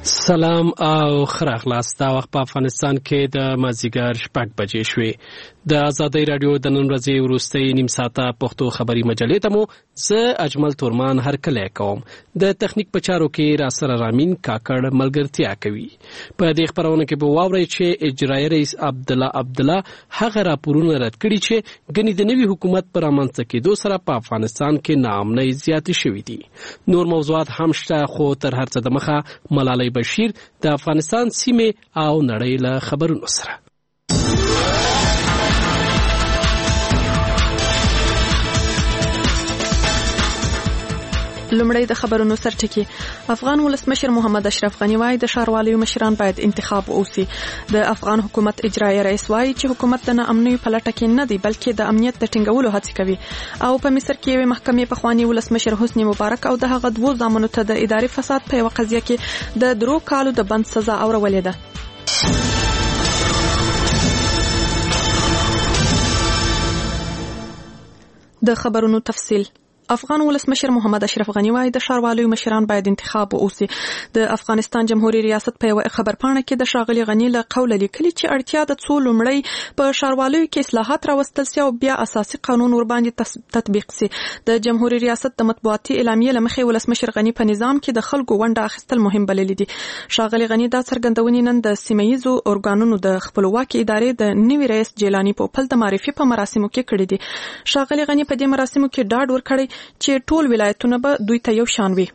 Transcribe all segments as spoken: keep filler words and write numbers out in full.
سلام او خراغلاست دا وخت په افغانستان کې د مازیګر شپږ بجې شوې د آزادۍ رادیو د نن ورځې وروستۍ نیم ساعته پښتو خبري مجلې ته مو زه اجمل تورمان هرکلی کوم د تخنیک په چارو کې را سره رامین کاکړ ملګرتیا کوي په دې خبرونه کې به واورئ چې اجرایي رئیس عبد الله عبد الله هغه راپورونه رد کړي چې ګنې د نوي حکومت پر امانځ کېدو سره په افغانستان کې ناامنۍ زیاتې شوې دي نور موضوعات هم شته خو تر هر څه دمخه ملالۍ بشیر د افغانستان سیمه او نړۍ له خبرونو سره لومړی د خبرونو سرټکی افغان ولسمشر محمد اشرف غنی وايي د ښاروالۍ مشران باید انتخاب ووسی د افغان حکومت اجرایي رئیس وايي چې حکومت د ناامنۍ په لټه کې نه دی بلکې د امنیت د ټینګولو هڅه کوي او په مصر کې یوې محکمې پخوانی ولسمشر حسنی مبارک او د هغه دوه زامنو ته د اداري فساد په یوه قضیه کې د درو کالو د بند سزا اورولې ده د خبرونو تفصیل افغان ولسمشر محمد اشرف غنی وايي د ښاروالۍ مشران باید انتخاب ووسی د افغانستان جمهوریت ریاست په یو خبرپاڼه کې د ښاغلي غنی له قوله لیکلي چې اړتیا د څو لومړی په ښاروالۍ کې اصلاحات راوستل سي او بیا اساسي قانون ور باندې تطبیق سي د جمهوریت ریاست د مطبوعاتي اعلامیې لمخې ولسمشر غنی په نظام کې د خلکو ونډه اخیستل مهم بللي دي ښاغلي غنی دا څرګندونې نن د سیمه‌ییزو ارګانونو د خپلواکي ادارې د نوي رئیس جیلانی په پل د معرفي په مراسمو کې کړې دي ښاغلي غنی په دې مراسمو کې ډاډ ورکړی چې ټول ولایتونه به دوی ته یو شان وي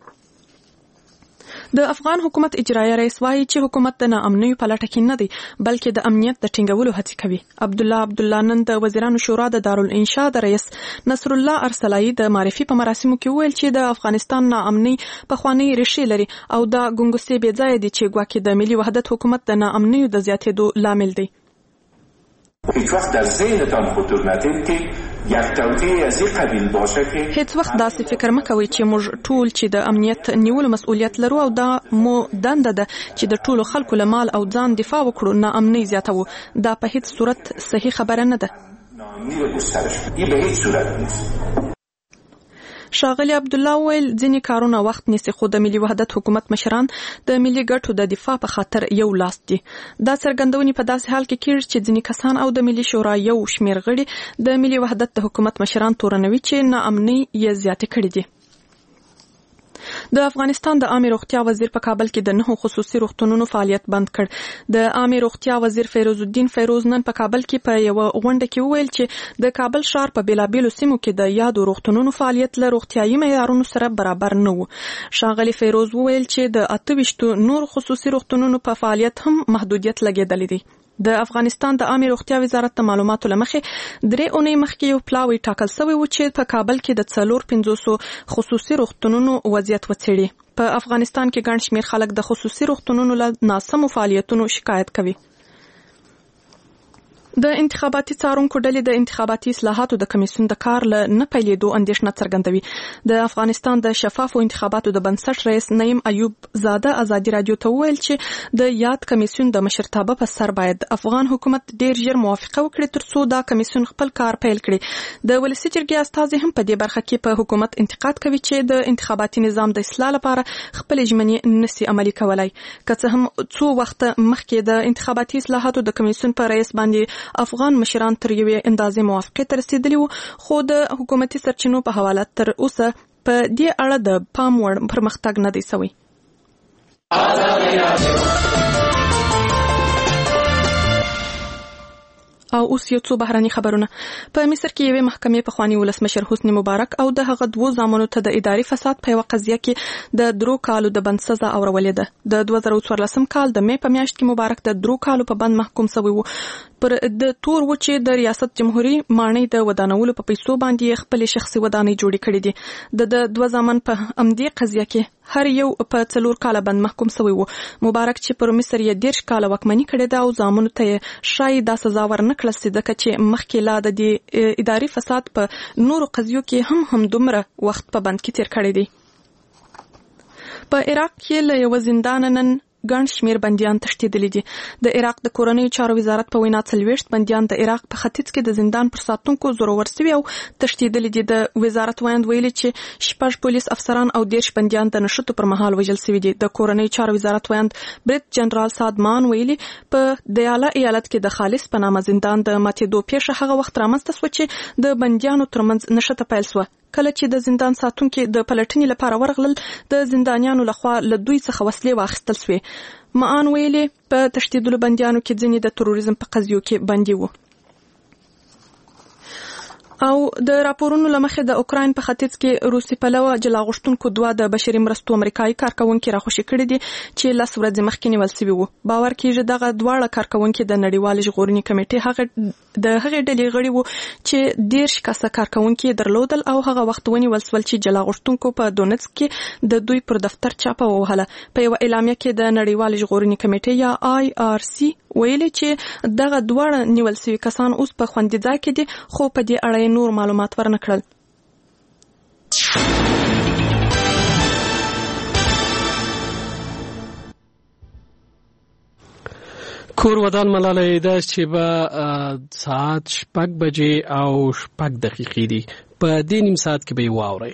د افغان حکومت اجرایي رئیس وايي چې حکومت د ناامنۍ په لټه کې نه دی بلکې د امنیت د ټینګولو هڅه کوي عبد الله عبد الله نن د وزیرانو شورا د دارالانشاء د رئیس نصر الله ارسلای د معرفي په مراسمو کې ویل چې د افغانستان ناامنۍ په خواني ریښې لري او د ګنګوسې بې ځای دي چې ګواکې د ملي وحدت حکومت د ناامنۍ د زیاتېدو لامل دی هیچ وقت در ذهنتان خطور ندید که یک توطئه از این قبیل باشه که هیڅ وخت داسې فکر مکوئ چې موږ ټول چې د امنیت نیولو مسؤلیت لرو او دا مو دنده ده چې د ټولو خلکو له مال او ځان دفاع وکړو ناامنۍ زیاتوو دا په هیڅ صورت صحیح خبره نه ده ناامنی رو گسترش بدیم این به هیچ صورت نیست ښاغلي عبد الله ویل ځینې کارونه وخت نیسي خو د ملي وحدت حکومت مشران د ملي ګټو د دفاع په خاطر یو لاس دي دا څرګندونې په داسې حال کې کېږي چې ځینې کسان او د ملي شورا یو شمېر غړي د ملي وحدت د حکومت مشران تورنوي چې ناامنۍ یې زیاتې کړې دي د افغانستان د عامه روغتیا وزیر په کابل کې د نهو خصوصي روغتونونو فعالیت بند کړ د عامه روغتیا وزیر فیروز الدین فیروز نن په کابل کې په یو غونډه کې وویل چې د کابل ښار په بیلابیلو سیمو کې د یادو روغتونونو فعالیت له روغتیايي معیارونو سره برابر نه و ښاغلي فیروز وویل چې د اته ویشتو نور خصوصي روغتونونو په فعالیت هم محدودیت لګېدلی دی د افغانستان د عامه روغتیا وزارت د معلوماتو لمخې درې اونۍ مخکې یو پلاوی ټاکل شوی و چې په کابل کې د څلور پنځوسو خصوصي روغتونونو وضعیت وڅېړي په افغانستان کې ګڼ شمېر خلک د خصوصي روغتونونو له ناسمو فعالیتونو شکایت کوي د انتخاباتي څارونکو ډلې د انتخاباتي اصلاحاتو د کمیسیون د کار له نه پیلېدو اندېښنه څرګندوي د افغانستان د شفافو انتخاباتو د بنسټ رئیس نعیم ایوب زاده ازادي رادیو ته وویل چې د یاد کمیسیون د مشرتابه په سر باید افغان حکومت ډیر ژر موافقه وکړي ترڅو دا کمیسیون خپل کار پیل کړي د ولسي جرګې استازي هم په دې برخه کې په حکومت انتقاد کوي چې د انتخاباتي نظام د اصلاح لپاره خپل ژمنې نسي عملي کولای که څه هم څو وخت مخکې د انتخاباتي اصلاحاتو د کمیسیون په رئیس باندې افغان مشران تر یوې اندازې موافقې ته رسیدلي وو خو د حکومتي سرچینو په حواله تر اوسه په دې اړه د پام وړ پرمختګ نه دی شوی او اوس یو څو بهراني خبرونه په مصر کې یوې محکمې پخوانی ولسمشر حسنی مبارک او د هغه دوه زامنو ته د اداري فساد په یوه قضیه کې د درو کالو د بند سزا اورولې ده د دوه زره څوارلسم کال د مې په میاشت کې مبارک د درو کالو په بند محکوم شوی و پر د تور و چې د ریاست جمهوریت مانۍ د ودانولو په پیسو باندې خپل شخصي ودانۍ جوړې کړې دي د د دوه زامن په امدې قضیه کې هر یو په څلور کاله بند محکوم شوی و مبارک چې پر مصر یې دیرش کاله واکمني کړې ده او زامنو ته شای دا سزا ورنکړل سي ځکه چې مخکې لا د دې اداري فساد په نورو قضیو کې هم هم دومره وخت په بند کې تیر کړی دی په عراق کې له یو زندان نن ګڼ شمیر بنديان تښتېدلي دي. د عراق د کورنیو چارو وزارت په وینا څلوېښت بنديان د عراق په ختیځ کې د زندان پر ساتونکو زورور سوي او تښتېدلي دي. د وزارت وایند ویلي چې شپږ پولیس افسران او دېرش بنديان د نښتو پر مهال وژل سوي دي. د کورنیو چارو وزارت وایند بریت جنرال سادمان ویلي په دیاله ایالت کې د خالص په نامه زندان د ماتېدو پیښه هغه وخت رامنځته شوه چې د بنديانو ترمنځ نښته پیل شوه. کله چې د زندان ساتونکو د پلټنې لپاره ورغلل د زندانیانو لخوا له دوی څخه وسلې واخیستل شوې. معان ویلي په تښتېدلو بنديانو کې ځینې د تروریزم په قضیو کې بندي وو. او د راپورونو لمخې د اوکراین په ختیځ کې روسي پلوه جلا غوښتونکو دوه د بشري مرستو امریکایي کارکونکو راخوشي کړي دي چې لاس ورځې مخکې نیول شوي وو. باور کیږي دغه دواړه کارکونکو د نړیوال ژغورنې کمیټې هغه د هغې ډلې غړي وو چې دېرش کسه کارکونکو درلودل او هغه وخت ونیول شول چې جلا غوښتونکو په دونتسک کې د دوی پر دفتر چاپه ووهله. په یو اعلامیه کې د نړیوال ژغورنې کمیټې یا آی آر سی ویلي چې دغه دواړه نیول شوي کسان اوس په خوندي ځای کې دي، خو په دې اړه نور معلومات ورنه کړل. کور ودان ملاله دا چې به ساعت شپږ بجې او شپږ دقیقې دي. په دې نیم ساعت کې به یې واورئ.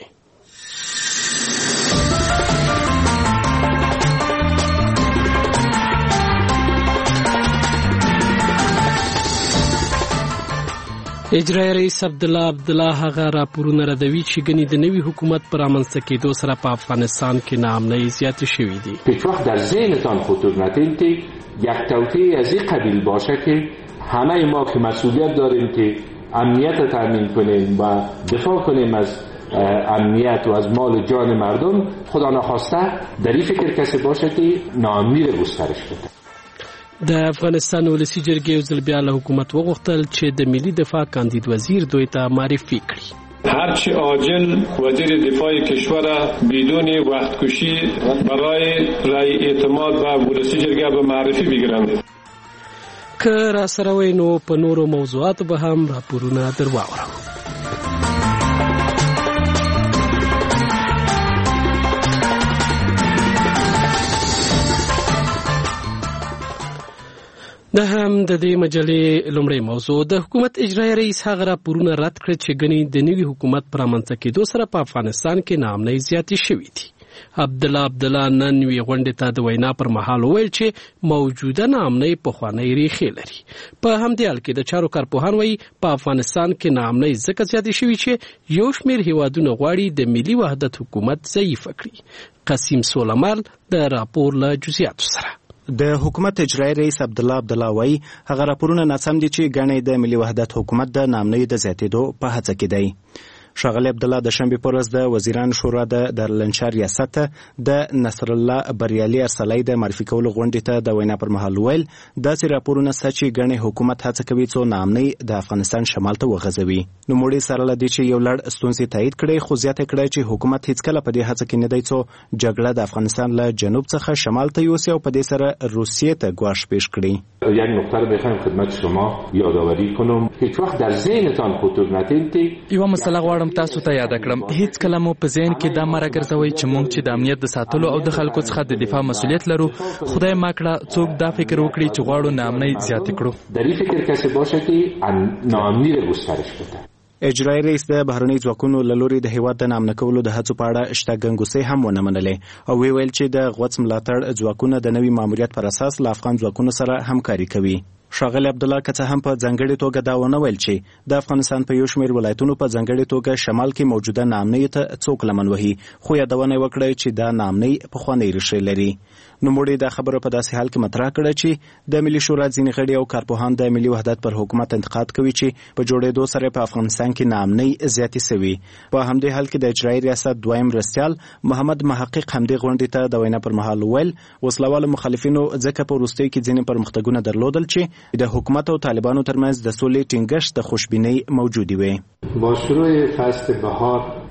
اجرایي رئیس عبدالله عبدالله هغه راپورونه ردوي چې ګنې د نوي حکومت پر رامنځته کېدو سره په افغانستان کې ناامنۍ زیاتې شوې دي. هیچ وقت در ذهنتان خطور ندید که یک توطئه از این قبیل باشه که همه ما که مسئولیت داریم که امنیت تامین کنیم و دفاع کنیم از امنیت و از مال و جان مردم، خدا نخواسته در این فکر کسی باشه که ناامنی رو گسترش بده. د افغانستان ولسی جرګې یو ځل بیا له حکومت وغوښتل چې د ملي دفاع کاندید وزیر دوی ته معرفي کړي. هرچی عاجل وزیر دفاع کشور بدون وقت کشی برای رای اعتماد و ولسی جرګه به معرفی بگیرند. که را سره وای نو په نورو موضوعاتو به هم راپورونه در واورو. دا هم د دې مجلې لومړی موضوع. د حکومت اجرایي رئیس هغه راپورونه رد کړ چې ګنې د نوي حکومت پر رامنځته کېدو سره په افغانستان کې ناامنۍ زیاتې شوې دي. عبدالله عبدالله نن وی غونډې ته د وینا پر مهال وویل چې موجوده ناامنۍ پخوانۍ ریښې لري. په همدې حال کې د چارو کارپوهان وایي په افغانستان کې ناامنۍ ځکه زیاتې شوې چې یو شمېر هیوادونه غواړي د ملي وحدت حکومت ضعیفه کړي. قسیم سولمال د راپور له جزئیاتو سره. د حکومت اجرایي رئیس عبدالله عبدالله وایي هغه راپورونه ناسم دي چې ګڼې د ملي وحدت حکومت د ناامنۍ د زیاتېدو په هڅه کې دی. ښاغلی عبدالله د شنبې په ورځ د وزیرانو شورا د دارالانشا ریاست د نصر الله بریالي ارسلۍ د معرفي کولو غونډې ته د وینا پر مهال ویل داسې راپورونه شته چې ګڼې حکومت هڅه کوي څو ناامنۍ د افغانستان شمال ته وغځوي. نوموړي سره له دې چې یو لړ ستونزې تایید کړې، خو زیاته کړه چې حکومت هیڅکله په دې هڅه کې نه دی څو جګړه د افغانستان له جنوب څخه شمال ته یوسي او په دې سره روسیې ته ګواښ پیش کړي. یک نکته رو بخوایم خدمت شما یادآوری کنم، هیچ وقت در ذهنتان خطور ندید که یو مسله غواړم تاسو ته یاد کړم، هیڅ کله مو په ذهن کې دا مره ګرځوي چې موږ چې د امنیت د ساتلو او د خلکو څخه د دفاع مسؤلیت لرو، خدای ما کړه څوک دا فکر وکړي چې غواړو ناامنۍ زیاتې کړو. در این فکر کسی باشه که ناامنی رو گسترش بده. اجرایي رئیس د بهرنۍ ځواکونو له لوري د هیواد د ناامنه کولو د هڅو په اړه شته ګنګوسې هم ونه منلې او وی ویل چې د غوڅ ملاتړ ځواکونه د نوي ماموریت پر اساس له افغان ځواکونو سره همکاري کوي. ښاغلی عبدالله که څه هم په ځانګړې توګه دا ونه ویل چې د افغانستان په یو شمېر ولایتونو په ځانګړې توګه شمال کې موجوده ناامنۍ ته څوک لمن وهي، خو یادونه یې وکړه چې دا ناامنۍ پخوانۍ ریښې لري. نوموړي دا خبره په داسې حال کې مطرح کړه چې د ملي شورا ځینې غړي او کارپوهان د ملي وحدت پر حکومت انتقاد کوي چې په جوړېدو سره په افغانستان کې ناامنۍ زیاتې سوي. په همدې حال کې د اجرایي ریاست دویم مرستیال محمد محقق همدې غونډې ته د وینا پر مهال ویل وسلوالو مخالفینو ځکه په وروستیو کې ځینې پرمختګونه درلودل چې د حکومت او طالبانو ترمنځ د سولې ټینګښت د خوشبینۍ موجودی وي. با شروع فصل بهار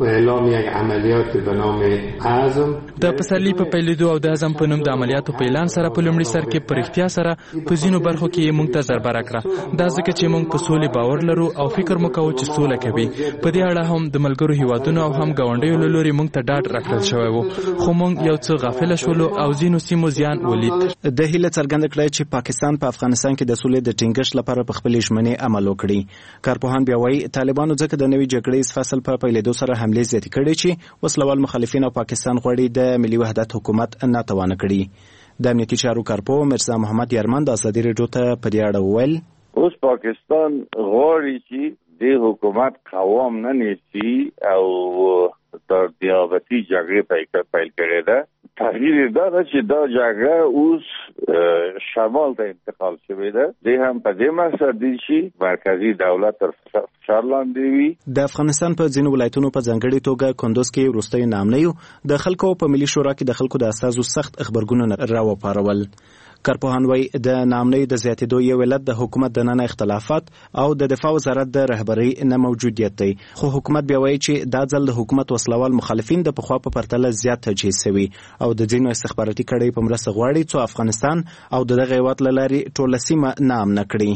و اعلام یک عملیات به نام عزم. د پسرلی په پیلېدو او د عزم په نوم د عملیاتو په اعلان سره په لومړي سر کې په رښتیا سره په ځینو برخو کې موږ ته ضربه راکړه. دا ځکه چې موږ په سولې باور لرو او فکر مو کوو چې سوله کوي. په دې اړه هم د ملګرو هیوادونو او هم ګاونډیو له لوري موږ ته ډاډ راکړل شوی و، خو موږ یو څه غافل شولو او ځینو سیمو زیان ولید. د هیله څرګنده کړه چې پاکستان په افغانستان کې د سولې د ټینګښت لپاره په خپل ژمنې عمل وکړي. کارپوهان بیا وایي طالبانو ځکه د نوي جګړې فصل په پیلېدو سره حملې زیاتې کړې چې وسلوال مخالفین او پاکستان غواړي د ملي وحدت حکومت ناتوانه کړي. د امنیتي چارو کارپوه مرزا محمد یارمن د ازادي راډیو ته په دې اړه وویل اوس پاکستان غواړي چې د حکومت قوام نه نیسي او د دیابتي جګړې پیل کړې ده. تغییر دا ده چې دا جګړه اوس شمال ته انتقال شوې ده. د هم په دې مقصد دي چې مرکزی دولت تر فشار لاندې وي. د افغانستان په ځینو ولایتونو په ځانګړي توګه کندوز کې وروستي نامنیو د خلکو په ملي شورا کې د خلکو د اساسو سخت خبرګونونه راوپارول. کارپوهان وایي د نامنۍ د زیاتېدو یو علت د حکومت دننه اختلافات او د دفاع وزارت د رهبرۍ نه موجودیت دی، خو حکومت بیا وایي چې دا ځل د حکومت وسلوال مخالفین د پخوا په پرتله زیات تجهیز شوي او د ځینو استخباراتي کړۍ په مرسته غواړي څو افغانستان او د دغه هېواد له لارې ټوله سیمه ناامنه کړي.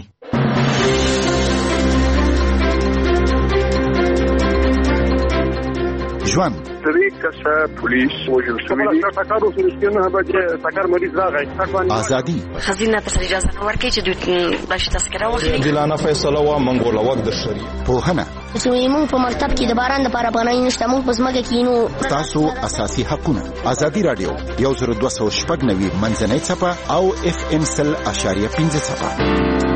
ژوند درې کسه پولیس وژل شوي دي. ټکر وشو چې نه به چې ټکر مریض راغی. ازادي خزینه په سر اجازه نه ورکړي چې دوی بلش تذکره واخلي. عادلانه فیصله وا منګول وخت د شری پوهنه چې موږ په مرتب کې د باران لپاره بنای نشته، موږ په ځمکه کې نو تاسو اساسي حقوقونه. ازادي رادیو یو زر دوه سوه شپږ نوي منځنۍ څپه او اف ام سل اشاریه پنځه څپه.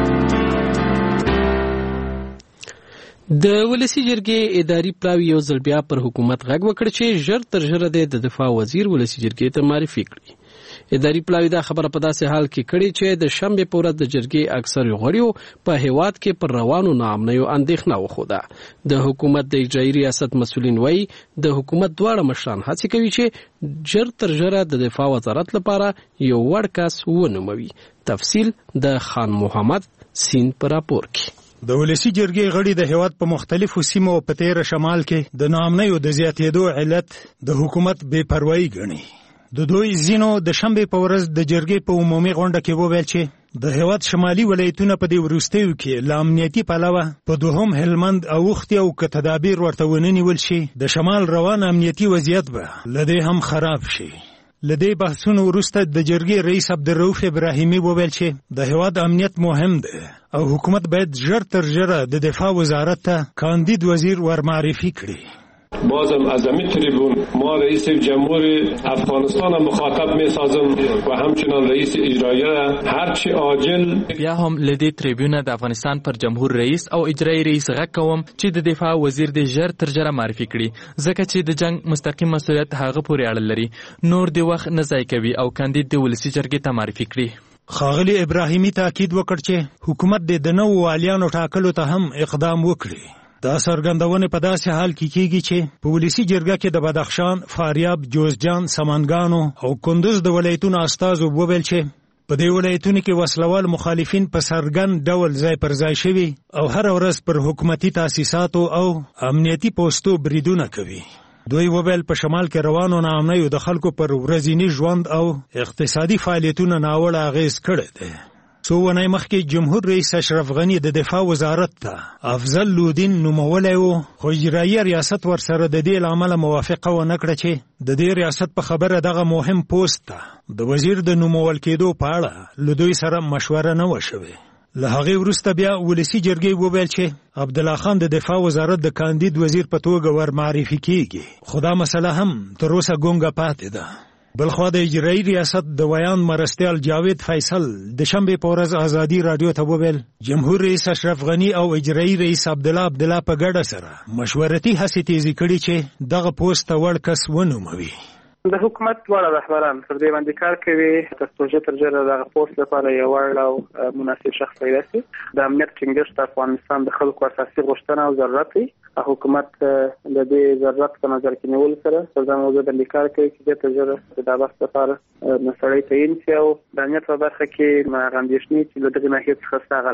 د ولسی جرګې اداري پلاوی یو ځل بیا پر حکومت غږ وکړ چې ژر تر ژره د دفاع وزیر ولسی جرګې ته معرفي کړي. اداري پلاوی دا خبره په داسې حال کې کړي چې د شنبې په ورځ د جرګې اکثر غړیو په هیواد کې پر روانو ناامنیو اندېښنه وښوده. د حکومت د اجرایي ریاست مسؤلین وایي د حکومت دواړه مشران هڅې کوي چې ژر تر ژره د دفاع وزارت لپاره یو وړ کس ونوموي. تفصیل د خان محمد سین په راپور کې. د ولسی جرګې غړي د هیواد په مختلفو سیمو په تیر شمال کې د ناامنیو د زیاتېدو علت د حکومت بې پروايي ګڼي. د دوی ځینو د شنبې په ورځ د جرګې په عمومي غونډه کې وویل چې د هیواد شمالي ولایتونه په دې وروستیو کې له امنیتي پلوه په دوهم هلمند اوښتي او که تدابیر ورته ونه نیول شي د شمال روان امنیتي وضعیت به له دې هم خراب شي. له دې بحثونو وروسته د جرګې رئیس عبدالرؤف ابراهیمي وویل چې د هیواد امنیت مهم دی او حکومت باید ژر تر ژره د دفاع وزارت ته کاندید وزیر ورمعرفي کړي. بازم از همین تریبون ما رئیس جمهور افغانستان هم مخاطب می سازم و همچنان رئیس اجرایه هرچی عاجل. بیا هم لدی تریبیون د افغانستان پر جمهور رئیس او اجرایی رئیس غږ کوم چې د دفاع وزیر د ژر تر ژره معرفي کړي، ځکه چې د جنگ مستقیم مسؤلیت هغه پورې اړه لري، نور دی وخت نه ضایع کوي او کاندید د ولسی جرګې ته معرفي کړي. ښاغلي ابراهیمي تاکید وکړ چې حکومت د نوو والیانو ټاکلو ته هم اقدام وکړي. دا څرګندونې په داسې حال کې کیږي چې په ولسی جرګه کې د بدخشان، فاریاب، جوزجان، سمنګانو او کندوز د ولایتونو استازو وویل چې په دې ولایتونو کې وسلوال مخالفین په څرګند ډول ځای پر ځای شوي او هر ورځ پر حکومتي تاسیساتو او امنیتي پوستو بریدونه کوي. دوی وویل په شمال کې روانو ناامنیو د خلکو پر ورځني ژوند او اقتصادي فعالیتونو ناوړه اغېز کړی دی. څو ونې مخکې جمهور رئیس اشرف غنی د دفاع وزارت ته افضل لودین نومولی و، خو اجرایي ریاست ورسره د دې له امله موافقه ونه کړه چې د دې ریاست په خبره دغه مهم پوسټ ته د وزیر د نومول کېدو په اړه له دوی سره مشوره نه وه شوې. له هغې وروسته بیا ولسی جرګې وویل چې عبدالله خان د دفاع وزارت د کاندید وزیر په توګه ورمعرفي کیږي، خو دا مسله هم تر اوسه ګونګه پاتې ده. بلخوا د اجرایي ریاست د ویان مرستیال جاوید فیصل د شنبې په ورځ ازادي رادیو ته وویل جمهور رئیس اشرف غنی او اجرایي رئیس عبدالله عبدالله په ګډه سره مشورتي هڅې تیزې کړي چې دغه پوسټ ته وړ کس ونوموي. د حکومت دواړه رهبران پر دې باندې کار کوي تر څو چې تر ژره دغه پوسټ لپاره یو وړ او مناسب شخص پیدا شي. د امنیت ټینګښت افغانستان د خلکو اساسي غوښتنه او ضرورت دی. حکومت د دې ضرورت په نظر کې نیول سره پر دا موضوع باندې کار کوي چې تر ژره د بحث لپاره مسړې تعین شي او د امنیت په برخه کې ما غندېشنې چې له دغه ناحیې څخه ستغله.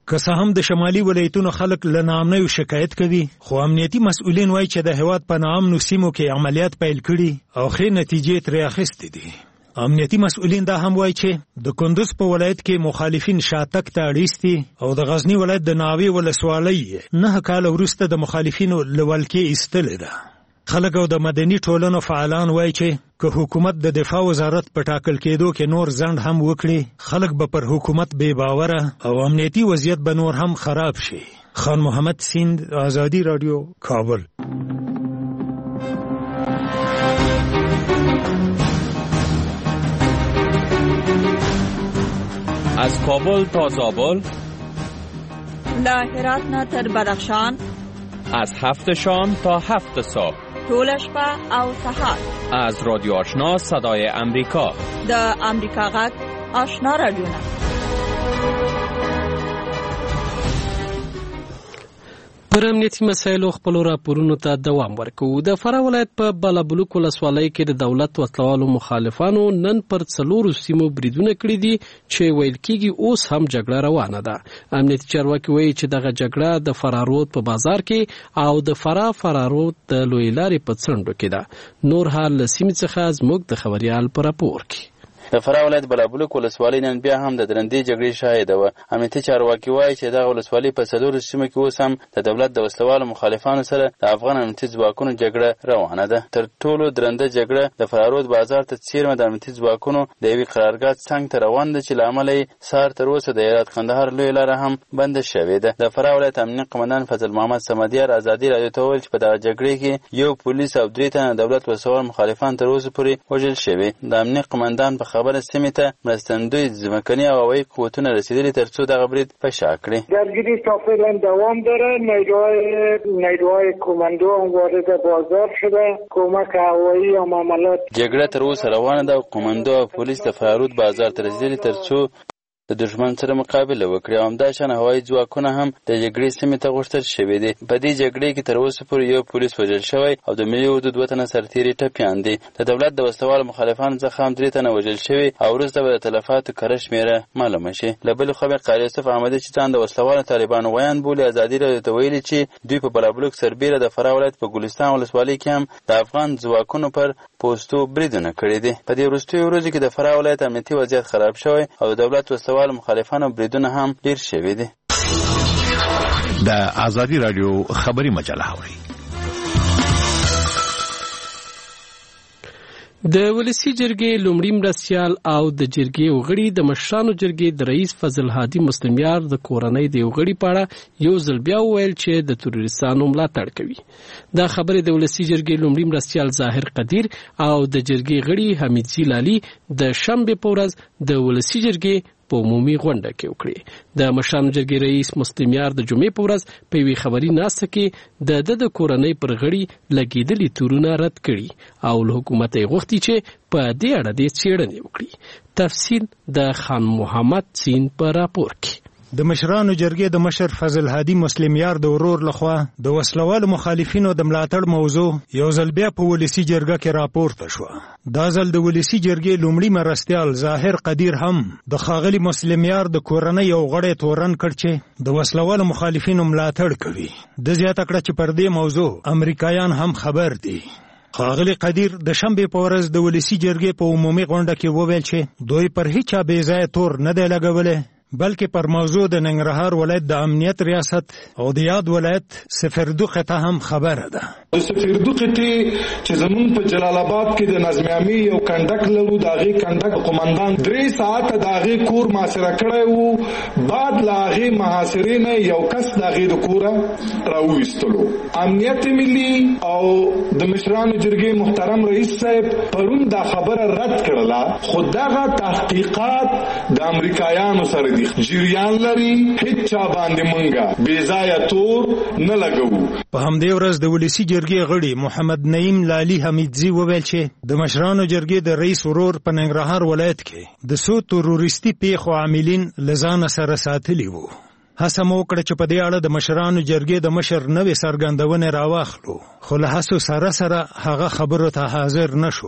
که څه هم د شمالي ولایتونو خلک له ناامنیو شکایت کوي، خو امنیتي مسؤلین وایي چې د هیواد په ناامنو سیمو کې عملیات پیل کړي او ښې نتیجې ترې اخیستې دي. امنیتي مسؤلین دا هم وایي چې د کندوز په ولایت کې مخالفین شاتګ ته اړ ایستي او د غزنی ولایت د ناوې ولسوالۍ نه کال وروسته د مخالفینو له ولکې ایستلې ده. خلک او د مدني ټولنو فعالان وایي چې که حکومت د دفاع وزارت په ټاکل کېدو کې نور ځنډ هم وکړي، خلک به پر حکومت بې باوره او امنیتي وضعیت به نور هم خراب شي. خان محمد سیند، آزادی رادیو، کابل. از کابل تا زابل، له هرات نه تر بدخشان، از هفت شام تا هفت صبح، ټول شپه او سهار. از رادیو آشنا صدای امریکا، د امریکا غږ آشنا رادیو. پر امنیتي مسایلو خپلو راپورونو ته دوام ورکوو. د فراه ولایت په بالابلوک ولسوالۍ کې د دولت وسلوالو مخالفانو نن پر څلورو سیمو بریدونه کړي دي چې ویل کېږي اوس هم جګړه روانه ده. امنیتي چارواکي وایي چې دغه جګړه د فراه رود په بازار کې او د فراه فراه رود د لوی لارې په څنډو کې ده. نور حال له سیمې څخه زموږ د خبریال په راپور کې. د فراه ولایت بالابلوک ولسوالۍ نن بیا هم د درندې جګړې شاهده وه. امنیتي چارواکي وایي چې دغه ولسوالۍ په څلورو سیمو کې اوس هم د دولت د وسلوالو مخالفانو سره د افغان امنیتي ځواکونو جګړه روانه ده. تر ټولو درنده جګړه د فراه رود بازار ته څیرمه د امنیتي ځواکونو د یوې قرارګاه څنګ ته روان ده چې له امله یې سهار تر اوسه د هرات کندهار لویه لاره هم بنده شوې ده. د فراه ولایت امنیه قمندان فضل محمد صمدیار ازادي راډیو ته وویل چې په دغه جګړې کې یو پولیس او درې تنه دولت وسلوال مخالفان تر اوسه پورې وژل شوي. د امنیه قمندان په خبره سیمې ته مرستندوی ځمکني او هوایي قوتونه رسیدلي تر څو دغه برید په شا کړي. درگیری تا فعلا دوام داره. نیروهای نیروهای کماندو هم وارد بازار شده. کمک هوایی و معاملات. جګړه تر اوسه روانه ده او کماندو او پولیس د فرارود بازار ته رسیدلي تر څو د دشمن سره مقابله وکړي. او همداشان هوایي ځواکونه هم د جګړې سیمې ته غوښتل شوي دي. په دې جګړې کې تر اوسه پورې یو پولیس وژل شوی او د ملي اردو دوه تنه سرتیري ټپیان دي. د دولت د وسلوالو مخالفانو څخه هم درې تنه وژل شوي او وروسته به د تلفاتو کره شمېره معلومه شي. له بلې خوا بیا قاري یوسف احمدي چې ځان د وسلوالو طالبانو ویان بولي ازادي راډیو ته ویلي چې دوی په بالابلوک سربیره د فراه ولایت په ګلستان ولسوالۍ کې هم د افغان ځواکونو پر پوستو بریدونه کړي دي. په دې وروستیو ورځو کې د فراه ولایت امنیتي وضعیت خراب شوی او د دولت وسلوالو مخالفانو بریدونه هم ډیر شوي دي. د آزادي راډیو خبري مجله اوري. د ولسی جرګې لومړی مرستیال او د جرګې وغړي د مشرانو جرګې د رئیس فضل هادي مسلمیار د کورنۍ د وغړي په اړه یو ځل بیا وویل چې د تروریستانو ملاتړ کوي. دا خبره د ولسی جرګې لومړی مرستیال ظاهر قدیر او د جرګې غړي حمیدزی لالي د شنبه په ورځ د ولسی جرګې په عمومي غونډه کې وکړي. د مشرانو جرګې رئیس مسلمیار د جمعې په ورځ په یوې خبري ناسته کې د د د کورنۍ پر غړي لګېدلي تورونه رد کړي او له حکومت یې غوښتي چې په دې اړه د څېړنې وکړي. تفصیل د خان محمد سین په راپور کې. د مشرانو جرګې د مشر فضل هادي مسلمیار د ورور لخوا د وسلوالو مخالفینو د ملاتړ موضوع یو ځل بیا په ولسی جرګه کې راپورته شوه. دا ځل د ولسی جرګې لومړي مرستیال ظاهر قدیر هم د ښاغلي مسلمیار د کورنۍ یو غړی تورن کړ چې د وسلوالو مخالفینو ملاتړ کوي. د زیاته کړه چې پر دې موضوع امریکایان هم خبر دي. ښاغلي قدیر د شنبې په ورځ د ولسی جرګې په عمومي غونډه کې وویل چې دوی پر هیچا بې ځایه تور نه دی لګولی بلکې پر موضوع د ننګرهار ولایت د امنیت ریاست او د یاد ولایت سفردو قطعه هم خبره ده. د سفردو قطعه چې زمون په جلال آباد کې د نظم عامي یو کنډک لرو د هغې کنډک قمندان درې ساعته د هغې کور محاصره کړی وو. بعد له هغې محاصرې نه یو کس د هغې د کوره راوویستلو. امنیت ملي او د مشرانو جرګې محترم رئیس صاحب پرون دا خبره رد کړله خو دغه تحقیقات د امریکایانو سره جریان لري. هیڅ چا باندې مونږه بې ځایه تور نه لګوو. په همدې ورځ د ولسی جرګې غړي محمد نعیم لالي حمیدزی وویل چې د مشرانو جرګې د رئیس ورور په ننګرهار ولایت کې د څو تروریستي پیښو عاملین له ځانه سره ساتلي وو. هڅه مو وکړه چې په دې اړه د مشرانو جرګې د مشر نوې څرګندونې راواخلو خو له هڅو سره سره هغه خبرو ته حاضر نه شو.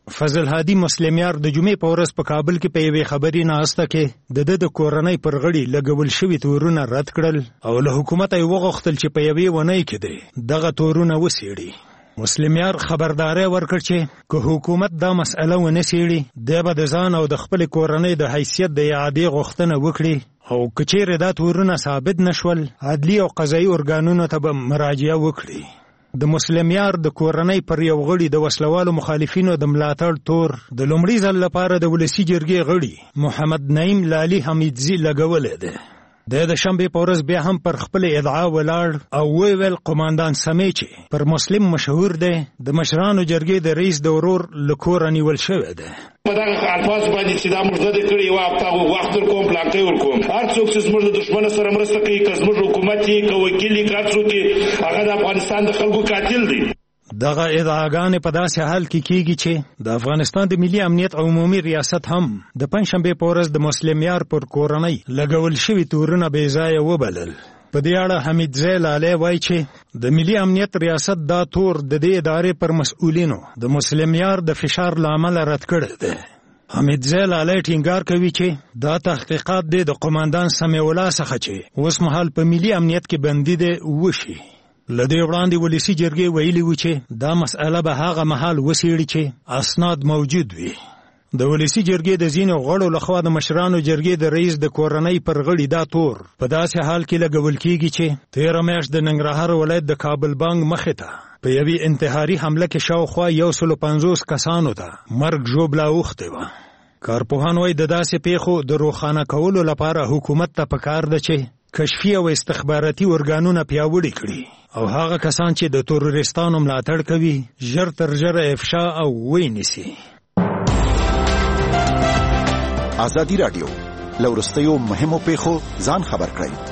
فضل هادي مسلمیار د جمعې په ورځ په کابل کې په یوې خبري ناسته کې د د کورنۍ پر غړي لګول شوي تورونه رد کړل او له حکومت یې وغوښتل چې په یوې ونۍ کې دی دغه تورونه وسیړي. مسلمیار خبرداري ورکړ چې که حکومت دا مسأله ونه سیړي دی به د ځان او د خپل کورنۍ د حیثیت د اعادې غوښتنه وکړي او که چیرې دا تورونه ثابت نشول عدلي او قضایي ارګانونو ته به مراجعه وکړي. د مسلمیار د کورنۍ پر یو غړي د وسلوالو مخالفینو د ملاتړ تور د لومړي ځل لپاره د ولسی جرګې غړي محمد نعیم لالي حمیدزي لګولې ده. د د شنبې په ورځ بیا هم پر خپل ادعا ولاړ او ویل قوماندان سمې چې پر مسلم مشهور دی د مشرانو جرګې د رئیس د ورور له کوره نیول شوی دی. په دغه الفاظ باندې چې دا موږ زده کړي یو هفته وخت ورکوم پلاکۍ ورکوم هر څوک چې زموږ د دښمن سره مرسته کوي که زموږ حکومت یې که وکیل یې که هر څوک یې هغه د افغانستان د خلکو قاتل دی. دغه ادعاګانې په داسې حال کې کیږي چې د افغانستان د ملي امنیت عمومي ریاست هم د پنځشنبې په ورځ د مسلمیار پر کورنۍ لګول شوي تورونه بې ځایه وبلل. په دې اړه حمیدزی لالی وایي چې د ملي امنیت ریاست دا تور د دې ادارې پر مسؤلینو د مسلمیار د فشار له امله رد کړی دی. حمیدزی لالی ټینګار کوي چې دا تحقیقات دی د قوماندان سمیع الله څخه چې اوس مهال په ملي امنیت کې بندي دی وشي. له دې وړاندې ولسي جرګې ویلي و چې دا مسأله به هغه مهال وڅېړي چې اسناد موجود وي. د ولسي جرګې د ځینو غړو لخوا د مشرانو جرګې د رئیس د کورنۍ پر غړي دا تور په داسې حال کې لګول کیږي چې تېره میاشت د ننګرهار ولایت د کابل بانک مخې ته په یوې انتحاري حمله کې شاوخوا یو سلو پنځوس کسانو ته مرګ ژوبله اوښتې وه. کارپوهان وایي د داسې پیښو د روښانه کولو لپاره حکومت ته پکار ده چې کشفي او استخباراتي ارګانونه پیاوړي کړي او هغه کسان چې د تروریستانو ملاتړ کوي ژر تر ژره افشا او ونیسي. ازادي رادیو له وروستیو مهمو پیښو ځان خبر کړئ.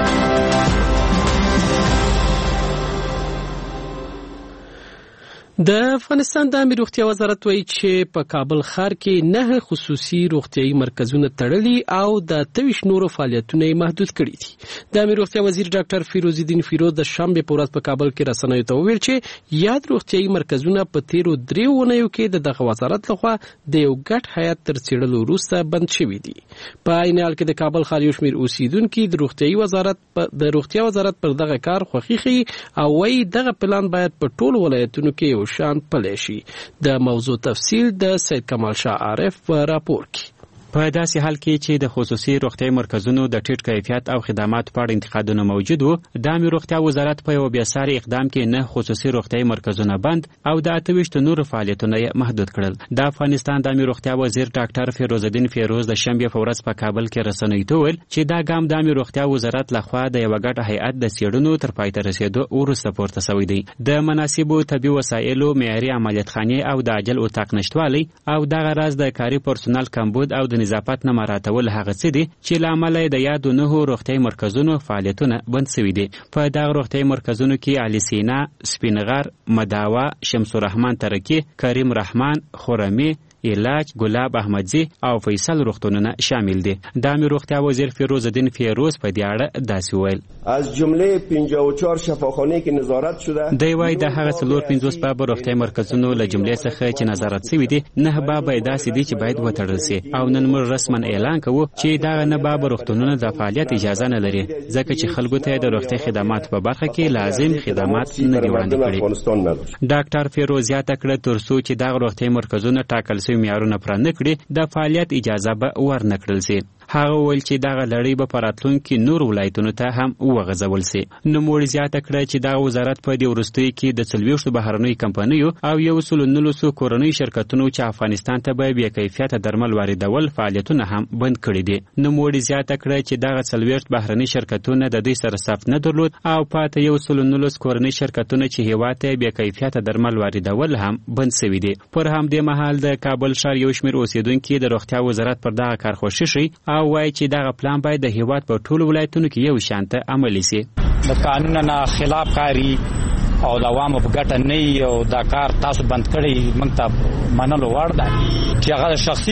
د افغانستان د عامه روغتیا وزارت وایي چې په کابل ښار کې نه خصوصي روغتیايي مرکزونه تړلي او د تویش نورو فعالیتونه محدود کړي دي. د عامه روغتیا وزیر ډاکټر فیروز الدین فیروز د شنبې په ورځ په کابل کې رسنیو ته وویل چې یاد روغتیايي مرکزونه په تیرو دریو اونیو کې د دغه وزارت لخوا د یو ګډ هیئت تر څېړلو وروسته بند شوي دي. په عین حال کې د کابل ښار یو شمېر اوسیدونکي د روغتیايي وزارت د روغتیا وزارت پر دغه کار خوښي ښیي او وایي دغه پلان باید په ټولو ولایتونو کې شان پلی شي. د موضوع تفصیل د سید کمال شاه عارف په راپور کې. په داسې حال کې چې د خصوصي روغتیايي مرکزونو د ټیټ کیفیت او خدماتو په اړه انتقادونه موجود وو، د عامه روغتیا وزارت په یو بېساري اقدام کې نه خصوصي روغتیايي مرکزونه بند او د اته ویشت نورو فعالیتونه محدود کړل. د افغانستان د عامه روغتیا وزیر ډاکټر فیروز الدین فیروز د شنبې په ورځ په کابل کې رسنیو ته وویل چې دا ګام د عامه روغتیا وزارت لخوا د یو ګډ هیئت د څېړنو تر پای ته رسیدو وروسته پورته شوی دی. د مناسبو طبي وسایلو، معیاري عملیاتخانې او د عاجل اتاق نشتوالی او دغه راز د کاري پرسونل کمبود او د نظافت نه مراعاتول هغه څه دي چې له امله د یادو نهو روغتیايي مرکزونو فعالیتونه بند شوي دي. په دغه روغتیايي مرکزونو کې علي سینا، سپینغر، مداوا، شمس الرحمن ترکی، کریم رحمان، خرمی، علاج، گلاب احمدزی او فیصل روغتونونه شامل دي. د عامه روغتیا وزیر فیروز الدین فیروز په دې اړه داسې ویل: از جمله پنځه و چهار شفاخانه کې نظارت شده. دی وايي د هغه څلور پنځوس باب روغتیايي مرکزونو له جملې څخه چې نظارت شوي دي، نه باب داسې دي چې باید وتړل شي او نن موږ رسما اعلان کوو چې دا نه باب روغتونونه د فعالیت اجازه نه لري، ځکه چې خلکو ته د روغتي خدمات په برخه کې لازم خدمات نه دی وړاندې کړي. ډاکټر فیروز یاد کړ ترڅو چې دا روغتیايي مرکزونه ټاکل شوي معیارونه پوره نه کړي، د فعالیت اجازه به ورنکړل شي. هغه ویل چې دغه لړۍ به په راتلونکي نور ولایتونو ته هم وغځول شي. نوموړي زیاته کړه چې دغه وزارت په دې وروستیو کې د څلوېښتو بهرنیو کمپنیو او یو سلو نولسو کورنیو شرکتونو چې افغانستان ته به بې کیفیته درمل واردول فعالیتونه هم بند کړي دي. نوموړي زیاته کړه چې دغه څلوېښت بهرني شرکتونه د دوی سره ثبت نه درلود او پاته یو سلو نولس کورني شرکتونه چې هېواد ته بې کیفیته درمل واردول هم بند شوي دي. پر همدې مهال د کابل ښار یو شمېر اوسیدونکي د روغتیا وزارت پر دغه کار خوښي ښیي او وایي چې دغه پلان باید د هیواد په ټولو ولایتونو کې یو شان ته عملي شي. د قانون نه خلاف کاری او د عوامو په ګټه نه او دا کار تاسو بند کړی موږ ته منلو وړ ده چې هغه شخصي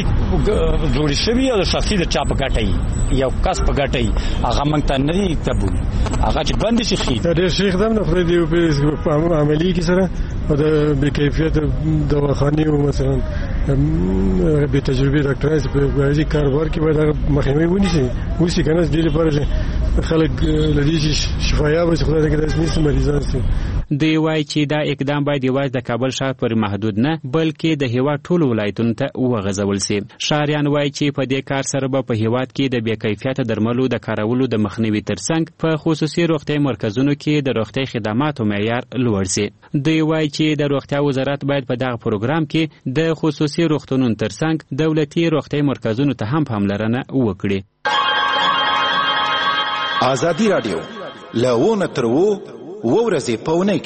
جوړ شوی او شخصي د چا په ګټه یو کس په ګټه هغه موږ ته نه دی قبول، هغه چې بند شي خي د شیخ دم نه خو دی په عملی کې سره او د بې کیفیت دواخانې مثلا به تجربه ډاکټران چې په غږی کاروبار کې باید مخنیوي ونیسي وسی کنه د دې لپاره خلک لدی شفایاب چې خدای دې د اسمي مریضان سي. دوی وایي چې دا اقدام باید یوازې د کابل ښار پر محدود نه بلکې د هیواد ټولو ولایتونو ته وغځول سي. ښاریان وایي چې په دې کار سره به په هیواد کې د بې کیفیته درملو د کارولو د مخنیوي ترڅنګ په خصوصي روغتیايي مرکزونو کې د روغتیايي خدماتو معیار لوړ سي. دوی وایي چې د روغتیا وزارت باید په دغه پروګرام کې د خصوصي روغتونونو ترڅنګ دولتي روغتیايي مرکزونو ته هم پاملرنه وکړي. ازادي رادیو لونه ترو ورځې پونه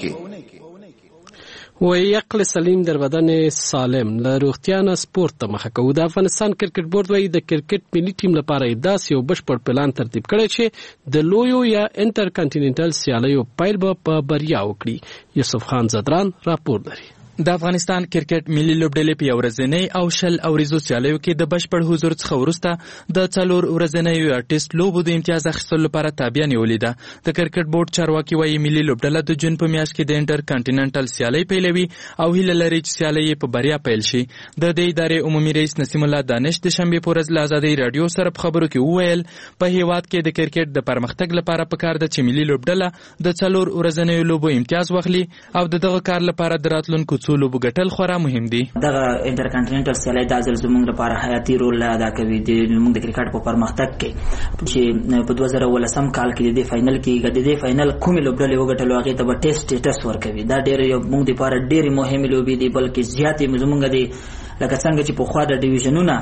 کې وی عقل سلیم در بدن سالم له روغتیا نه سپورت ته مخه کوو. د افغانستان کرکټ بورډ وایي د کرکټ ملي ټیم لپاره داسې یو بشپړ پلان ترتیب کړی چې د لویو یا انټر کانټیننټل سیالیو پیل به په بریا وکړي. یوسف خان زدران راپور لري. د افغانستان کرکټ ملي لوبډلې په ورځنۍ او شل اوریزو سیالیو کې د بشپړ حضور څخه وروسته د څلور ورځنیو یا ټیسټ لوبو د امتیاز اخیستلو لپاره تابع نیولې ده. د کرکټ بورډ چارواکي وایي ملي لوبډله د جون په میاشت کې د انټر کانټیننټل سیالۍ پیلوي او هیله لري چې سیالۍ په بریا پیل شي. د دې ادارې عمومي رئیس نسیم الله دانش د شنبې په ورځ له ازادۍ رادیو سره په خبرو کې وویل په هیواد کې د کرکټ د پرمختګ لپاره پکار ده چې ملي لوبډله د څلور ورځنیو لوبو امتیاز واخلي او د دغه کار لپاره د راتلونکو څو لوبو ګټل خورا مهم دي. دغه انټر کانټیننټل سیالۍ د ځل زموږ لپاره حیاتي رول ادا کوي د موږ د کرکټ په پرمختګ کې چې په دوه زره ولسم کال کې د فائنل کې د دې فائنل کومې لوبډلې وګټلو هغه ته به ټیسټ سټیټس ورکوي. دا ډېر یو موږ لپاره ډېر مهمه لوبي دي بلکې زیاتې زموږ د لکه څنګه چې په خوا د ډیویژنونو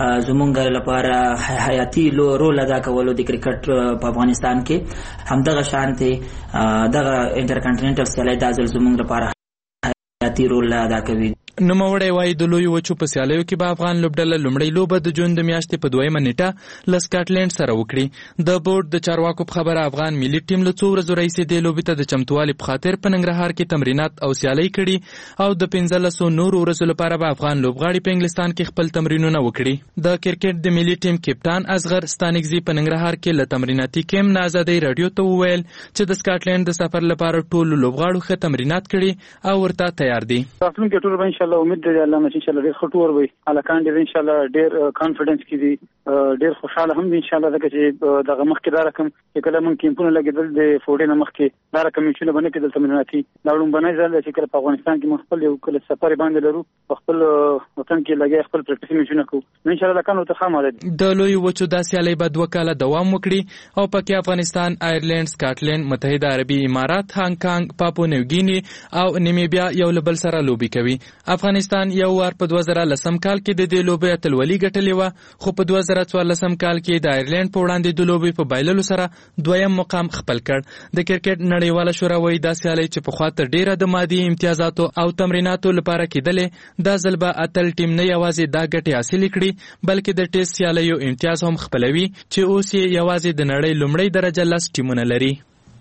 زموږ لپاره حیاتي رول ادا کولو د کرکټ په افغانستان کې همدغه شانتي دغه انټر کانټیننټل سیالۍ د ځل زموږ لپاره حیاتي رول ادا کوي. نوموړی وایي د لویو وچو په سیالیو کې به افغان لوبډله لومړۍ لوبه د جون د میاشتې په دویمه نیټه له سکاټلند سره وکړي. د بورډ د چارواکو په خبره افغان ملي ټیم له څو ورځو راهیسې دې لوبې ته د چمتووالي په خاطر په ننګرهار کې تمرینات او سیالۍ کړي او د پنځلسو نورو ورځو لپاره به افغان لوبغاړي په انګلستان کې خپل تمرینونه وکړي. د کرکټ د ملي ټیم کپتان اصغر ستانکزي په ننګرهار کې له تمریناتي کیمپ نه ازادۍ رادیو ته وویل چې د سکاټلند د سفر لپاره ټولو لوبغاړو ښه تمرینات کړي او ورته تیار دي. راتلونکي ټول به ان شاء الله امید لري الله ان شاء الله ډېر خطور وي الکان ډېر ان شاء الله ډېر کانفیډنس کې دي ډېر خوشاله هم دي ان شاء الله دغه چې دغه مخکې دا رقم چې کله مونږ کیمپونه لګیدل د فوډې نه مخکې دا رقم چې باندې کېدل تمریناتي دا لومبنه ځل چې کله په افغانستان کې خپل یو کله سفر باندې لرو خپل وطن کې لګي خپل پریکټیس میشنونه کوو ان شاء الله کانو ته خامه ده. د لوی وچو د سیالۍ بعد وکاله دوام وکړي او پکې افغانستان، آیرلند، سکاټلند، متحده عربي امارات، هانګ کانګ، پاپو نیوګینی او نیمیبیا یو لبل سره لوبي کوي. افغانستان یو وار په دوه زره لسم کال کې د دې لوبې اتلولي ګټلې و خو په دوه زره څوارلسم کال کې د آیرلند په وړاندې د لوبې په بایللو سره دویم مقام خپل کړ. د کرکټ نړیواله شورا وایي دا سیالۍ چې پخوا تر ډېره د مادي امتیازاتو او تمریناتو لپاره کېدلې دا ځل به اتل ټیم نه یوازې دا ګټې حاصلې کړي بلکې د ټیسټ سیالیو امتیاز هم خپلوي چې اوس یې یوازې د نړۍ لومړۍ درجه لس ټیمونه لري.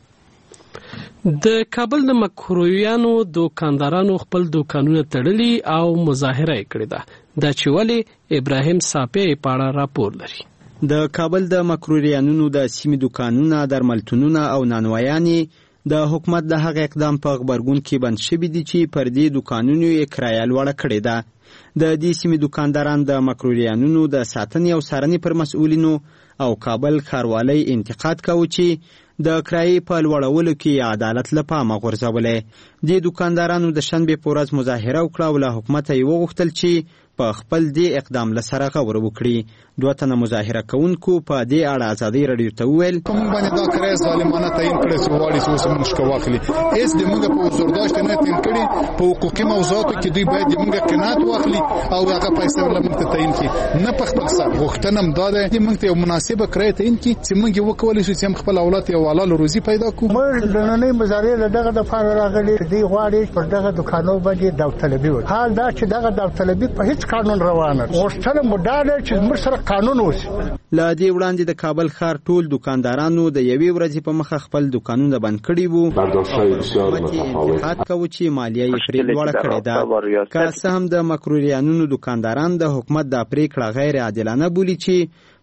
د کابل د مکرویانو دوکاندارانو خپل دوکانونه تړلي او مظاهره کړې ده. دا چې ولې ابراهیم صافی پاړه راپور لري. د کابل د مکروریانو د سیمې دوکانونه، درملتونونه او نانوایانې د حکومت د هغه اقدام په غبرګون کې بند شوي دي چې پر دې دوکانونو یې کرایه لوړه کړې ده. د دې سیمې دوکانداران د مکروریانو د ساتنې او څارنې پر مسؤلینو او کابل ښاروالۍ انتقاد کوي چې د کرایې په لوړولو کې عدالت له پامه غورځولې. دې دوکاندارانو د شنبې په ورځ مظاهره وکړه او له حکومته یې وغوښتل چې په خپل دې اقدام له سره غور وکړي. دوه تنه مظاهره کوونکو په دې اړه ازادۍ رادیو ته وویل موږ باندې دا کرایه ظالمانه تعیین کړې چې غواړي چې اوس موږ شکه واخلي. هېڅ د موږ په حضورداشت نه تعیین کړي، په حقوقي موضوعاتو کې دوی باید د موږ قناعت واخلي او هغه پیسې له موږ ته تعیین کړي. نه په خپل سر غوښتنه هم دا ده چې موږ ته یو مناسبه کرایه تعیین کړي چې موږ یې وکولی شو چې خپل اولاد یو حلال روزي پیدا کړو. موږ د نننۍ مظاهرې له دغه دپاره راغلي دوی غواړي پر دغه دوکانو باندې داوطلبي وکړي. حال دا چې دغه داوطلبي په هېڅ قانون روانه ده. غوښتنه مو دا ده چې زموږ سره قانون وشي. له دې وړاندې د کابل ښار ټول دوکاندارانو د یوې ورځې په مخه خپل دوکانونه بند کړي وو. انتقاد کوي چې مالیه یې پرې لوړه کړې ده. که څه هم د مکروریانو دوکانداران د حکومت دا پریکړه غیر عادلانه بولي چې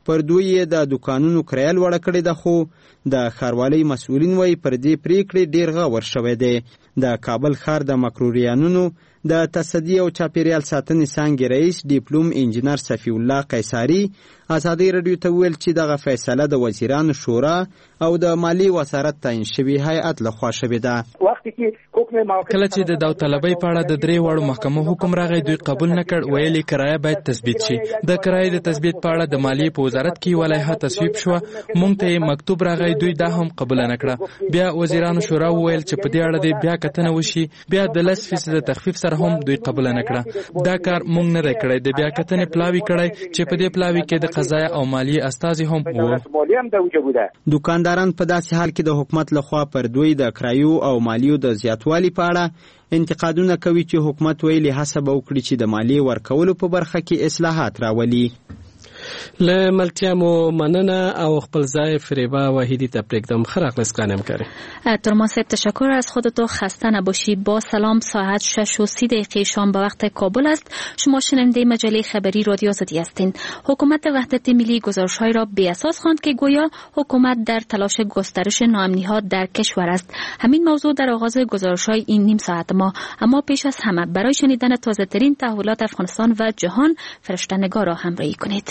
پر دوی د دکانونو کرایه لوړه کړې ده، خو د ښاروالۍ مسؤلین وایي پر دې پریکړې ډېر غور شوی دی. د کابل ښار د مکروریانونو د تصدي او چاپیریال ساتنې څانګې رئیس ډیپلوم انجینر صفی الله قیصاري ازادي رادیو ته ویل چې دغه فیصله د وزیرانو شورا او د مالی وزارت تعیین شوي هیئت لخوا شوې ده. کله چې د داوطلبۍ په اړه د درې واړو محکمو حکم راغی، دوی قبول نه کړ. ویلي کرایه باید تثبیت شي. د کرایې د تثبیت په اړه د مالیې په وزارت کې یوه لایحه تصویب شوه. موږ ته مکتوب راغی، دوی دا هم قبول نه کړه. بیا وزیرانو شورا وویل چې په دې اړه دې بیا کتنه وشي. بیا د لس فیصده تخفیف سره هم دوی قبول نه کړه. دا کار موږ نه دی کړی. د بیا کتنې پلاوی کړی چې په دې پلاوی کې د قضایه او مالیې استازي هم وو. دکانداران په داسې حال کې د حکومت لخوا پر دوی د کرایو او مالیو د زیاتوالي په اړه انتقادونه کوي چې حکومت ویلي هڅه به وکړي چې د مالیې ورکولو په برخه کې اصلاحات راولي. له ملتیامو مننه او خپل ځای فریبا وحیدی ته پرېږدم. ښه راغلاست خانم کاری. ترمان صاحب تشکر از خودتو، خسته نباشی. با سلام. ساعت شش و سی دقیقه شام به وقت کابل است. شما شنونده مجله خبری رادیو آزادی هستید. حکومت وحدت ملی گزارش‌های را بی اساس خواند که گویا حکومت در تلاش گسترش ناامنی‌ها در کشور است. همین موضوع در آغاز گزارش‌های این نیم ساعت ما. اما پیش از همه برای شنیدن تازه‌ترین تحولات افغانستان و جهان فرشته‌نگار را همراهی کنید.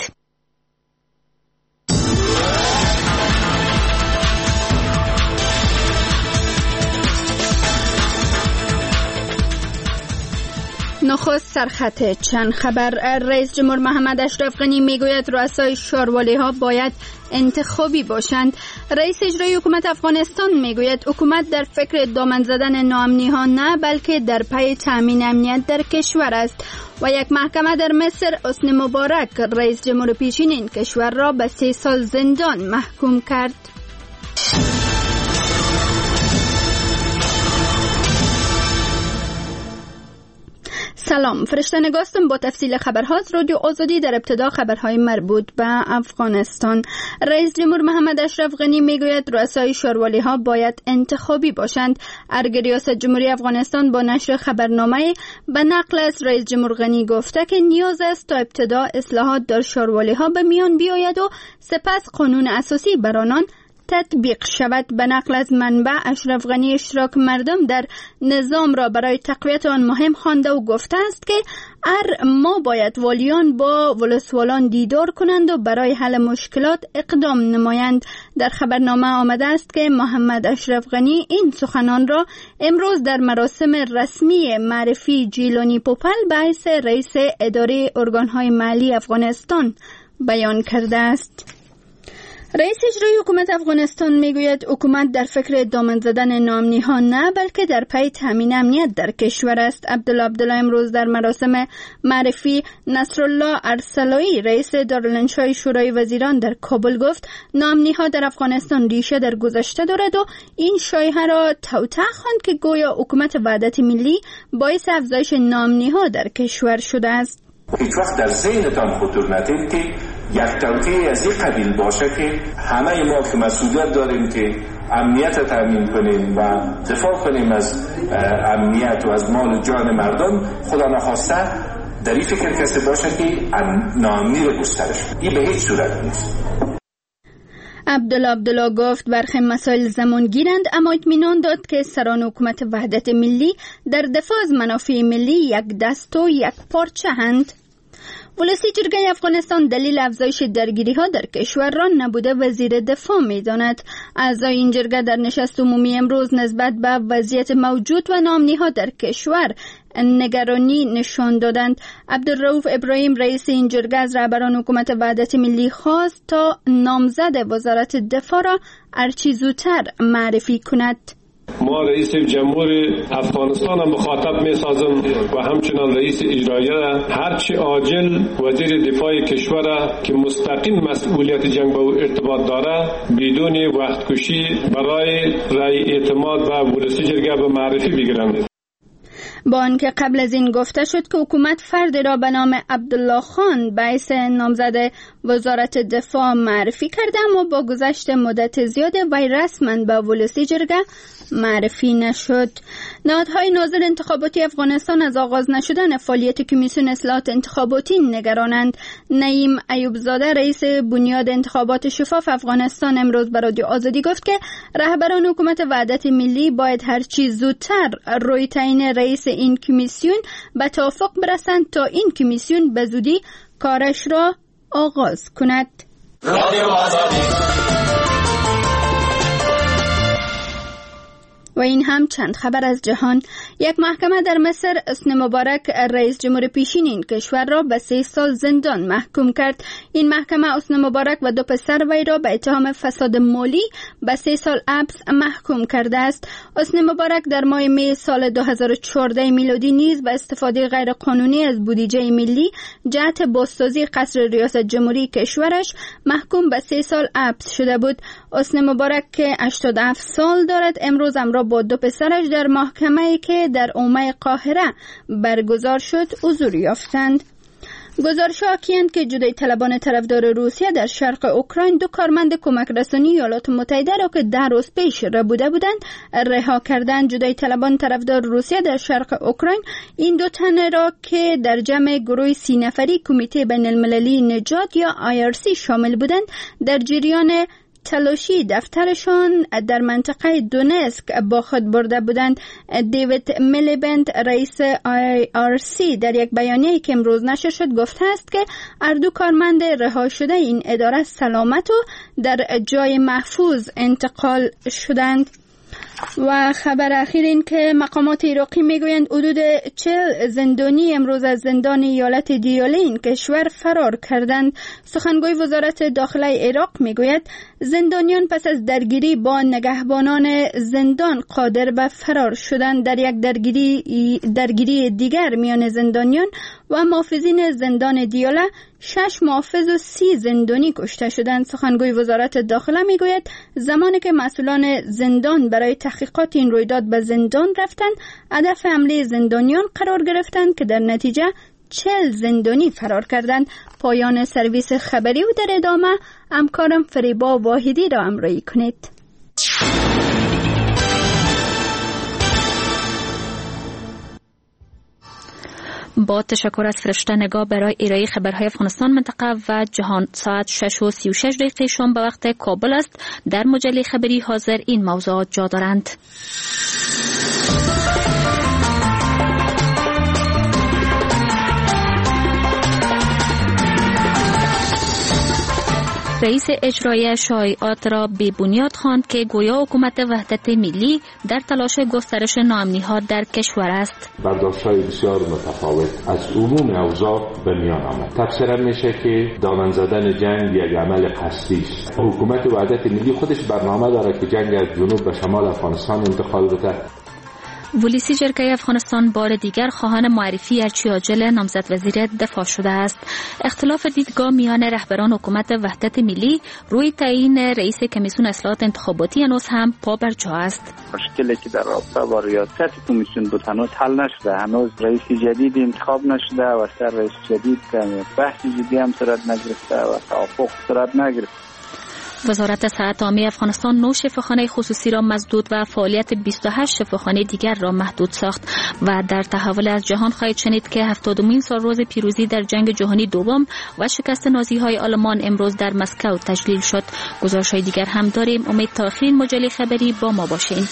نخست سرخط چند خبر. رئیس جمهور محمد اشرف غنی میگوید رؤسای شاروالی ها باید انتخابی باشند. رئیس اجرایی حکومت افغانستان میگوید حکومت در فکر دامن زدن ناامنی ها نه، بلکه در پی تامین امنیت در کشور است. و یک محکمه در مصر حسنی مبارک رئیس جمهور پیشین این کشور را به سه سال زندان محکوم کرد. سلام، فرشته نگاستم با تفصیل خبرها از رادیو آزادی. در ابتدا خبرهای مربوط به افغانستان. رئیس جمهور محمد اشرف غنی میگوید رؤسای شاروالی ها باید انتخابی باشند. ارگ ریاست جمهوری افغانستان با نشر خبرنامه به نقل از رئیس جمهور غنی گفته که نیاز است تا ابتدا اصلاحات در شاروالی ها به میان بیاید و سپس قانون اساسی بر آنان تطبیق شود. به نقل از منبع اشرف غنی اشتراک مردم در نظام را برای تقویت آن مهم خوانده و گفته است که ار ما باید والیان با ولسوالان دیدار کنند و برای حل مشکلات اقدام نمایند. در خبرنامه آمده است که محمد اشرف غنی این سخنان را امروز در مراسم رسمی معرفی جیلانی پوپل به حیث رئیس اداره ارگانهای محلی افغانستان بیان کرده است. رئیس اجرایی حکومت افغانستان میگوید حکومت در فکر دامن زدن ناامنی ها نه، بلکه در پی تامین امنیت در کشور است. عبدالله عبدالله امروز در مراسم معرفی نصرالله ارسلایی رئیس دارالانشای شورای وزیران در کابل گفت ناامنی ها در افغانستان ریشه در گذشته دارد و این شایعه را توطئه خواند که گویا حکومت وحدت ملی باعث افزایش ناامنی ها در کشور شده است. هیچ وقت در ذهنتان خطور ندید که یک توطئه از این قبیل باشه که همه ما که مسئولیت داریم که امنیت تامین کنیم و دفاع کنیم از امنیت و از مال و جان مردم، خدا نخواسته در این فکر کسی باشه که ناامنی را گسترش کنه. این به هیچ صورت نیست. عبدالله عبدالله گفت برخی مسائل زمان گیرند، اما اطمینان داد که سران حکومت وحدت ملی در دفاع از منافع ملی یک دست و یک پارچه هند. ولسی جرگه افغانستان دلیل افزایش درگیری ها در کشور را نبوده وزیر دفاع می داند. اعضای این جرگه در نشست عمومی امروز نسبت به وضعیت موجود و ناامنی ها در کشور نگرانی نشان دادند. عبدالرؤوف ابراهیم رئیس این جرگه از رهبران حکومت وحدت ملی خواست تا نامزد وزارت دفاع را هرچه زودتر معرفی کند. ما رئیس جمهور افغانستان هم مخاطب می سازم و همچنان رئیس اجرایی را هرچی عاجل وزیر دفاع کشور که مستقیم مسئولیت جنگ با او ارتباط داره بدون وقت کشی برای رای اعتماد و ولسی جرگه به معرفی بگیرند. با آنکه قبل از این گفته شد که حکومت فردی را به نام عبدالله خان به حیث نامزد وزارت دفاع معرفی کرده، اما با گذشت مدت زیاد وی رسما به ولسی جرگه معرفی نشد. نهادهای ناظر انتخاباتی افغانستان از آغاز نشدن فعالیت کمیسیون اصلاحات انتخاباتی نگرانند. نعیم ایوبزاده رئیس بنیاد انتخابات شفاف افغانستان امروز به رادیو آزادی گفت که رهبران حکومت وحدت ملی باید هر چی زودتر روی تعیین رئیس این کمیسیون به توافق برسند تا این کمیسیون به زودی کارش را آغاز کند. رادیو آزادی. و این هم چند خبر از جهان. یک محکمه در مصر حسنی مبارک رئیس جمهور پیشین این کشور را به سه سال زندان محکوم کرد. این محکمه حسنی مبارک و دو پسر وی را به اتهام فساد مالی به سه سال حبس محکوم کرده است. حسنی مبارک در ماه می سال دو هزار و چهارده میلادی نیز به استفاده غیر قانونی از بودجه ملی جهت بازسازی قصر ریاست جمهوری کشورش محکوم به سه سال حبس شده بود. حسنی مبارک که هشتاد و هفت سال دارد امروز امروز با دو پسرش در محکمه‌ای که در اومه قاهره برگزار شد حضور یافتند. گزارش‌ها حاکی‌اند که جدای طلبان طرفدار روسیه در شرق اوکراین دو کارمند کمک رسانی ایالات متحده را که ده روز پیش ربوده بودند رها کردند. جدای طلبان طرفدار روسیه در شرق اوکراین این دو تن را که در جمع گروه سی نفری کمیته بین المللی نجات یا آی آر سی شامل بودند در جریان تلاشی دفترشان در منطقه دونسک با خود برده بودند. دیوید میلیبند رئیس آی آر سی در یک بیانیه‌ای که امروز نشر شد گفته است که هر دو کارمند رها شده این اداره سلامت و در جای محفوظ انتقال شدند. و خبر اخیر این که مقامات عراقی میگویند حدود چهل زندانی امروز از زندان ایالت دیاله این کشور فرار کردند. سخنگوی وزارت داخله عراق میگوید زندانیان پس از درگیری با نگهبانان زندان قادر به فرار شدند. در یک درگیری درگیری دیگر میان زندانیان و محافظین زندان دیاله شش محافظ و سی زندانی کشته شدند. سخنگوی وزارت داخله میگوید زمانی که مسئولان زندان برای تحقیقات این رویداد به زندان رفتند هدف حمله زندانیان قرار گرفتند که در نتیجه چهل زندانی فرار کردند. پایان سرویس خبری و در ادامه همکارم فریبا واحدی را همراهی کنید. با تشکر از فرشته نگاه برای ارائه خبرهای افغانستان منطقه و جهان. ساعت شش و سی و شش دقیقه شام به وقت کابل است. در مجله خبری حاضر این موضوعات جا دارند. رئیس اجرایی شایعات را بی بنیاد خواند که گویا حکومت وحدت ملی در تلاش گسترش ناامنی‌ها در کشور است. برداشت‌های بسیار متفاوت از عموم اوضاع به میان آمد. تفسیر میشه که دامن زدن جنگ یک عمل قصدی است. حکومت وحدت ملی خودش برنامه داره که جنگ از جنوب به شمال افغانستان انتقال بده. ولسی جرگه افغانستان بار دیگر خواهان معرفی ارچی عاجل نامزد وزیر دفاع شده است. اختلاف دیدگاه میان رهبران حکومت وحدت ملی روی تعیین رئیس کمیسیون اصلاحات انتخاباتی هنوز هم پا بر جا است. مشکلی که در رابطه با ریاست کمیسیون بود هنوز حل نشده. هنوز رئیس جدید انتخاب نشده و سر رئیس جدید بحث جدی هم صورت نگرفته و توافق صورت نگرفته. وزارت صحت عامه افغانستان نو شفاخانه خصوصی را مسدود و فعالیت بیست و هشت شفاخانه دیگر را محدود ساخت. و در تحول از جهان خواهید شنید که هفتادمین سالروز پیروزی در جنگ جهانی دوم و شکست نازی‌های آلمان امروز در مسکو تجلیل شد. گزارش‌های دیگر هم داریم. امید تا آخرین مجله خبری با ما باشین.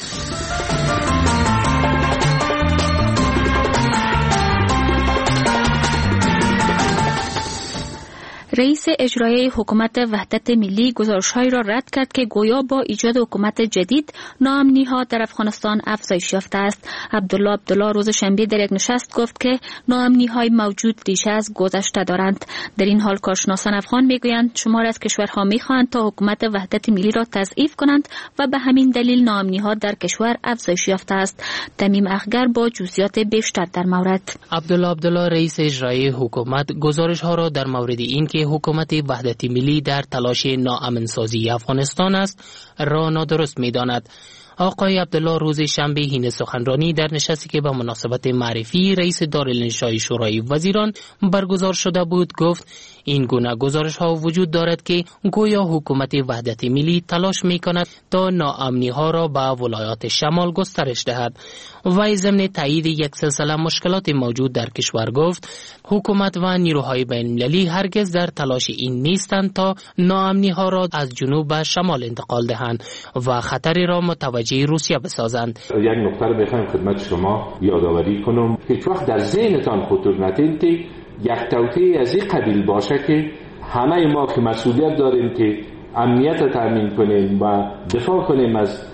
رئیس اجرایی حکومت وحدت ملی گزارش‌هایی را رد کرد که گویا با ایجاد حکومت جدید ناامنی‌ها در افغانستان افزایش یافته است. عبدالله عبدالله روز شنبه در یک نشست گفت که ناامنی‌های موجود ریشه از گذشته دارند. در این حال کارشناسان افغان می‌گویند شمار از کشورها می‌خواهند تا حکومت وحدت ملی را تضعیف کنند و به همین دلیل ناامنی‌ها در کشور افزایش یافته است. تمیم اخگر با جزئیات بیشتر در مورد. عبدالله عبدالله رئیس اجرایی حکومت گزارش‌ها را در مورد این که حکومت وحدت ملی در تلاش ناامن‌سازی افغانستان است را نادرست می‌داند. آقای عبدالله روز شنبه این سخنرانی در نشستی که به مناسبت معرفی رئیس دارالانشای شورای وزیران برگزار شده بود گفت این گونه گزارش ها وجود دارد که گویا حکومت وحدت ملی تلاش می کند تا ناامنی ها را به ولایات شمال گسترش دهد. وی ضمن تایید یک سلسله مشکلات موجود در کشور گفت حکومت و نیروهای بین المللی هرگز در تلاش این نیستند تا ناامنی ها را از جنوب به شمال انتقال دهند و خطری را متوجه روسیه بسازند. یک نکته را بخوایم خدمت شما یادآوری کنم که هیچ وقت در ذهنتان خطور ندید که یک توطئه از این قبیل باشه که همه ما که مسئولیت داریم که امنیت را تامین کنیم و دفاع کنیم از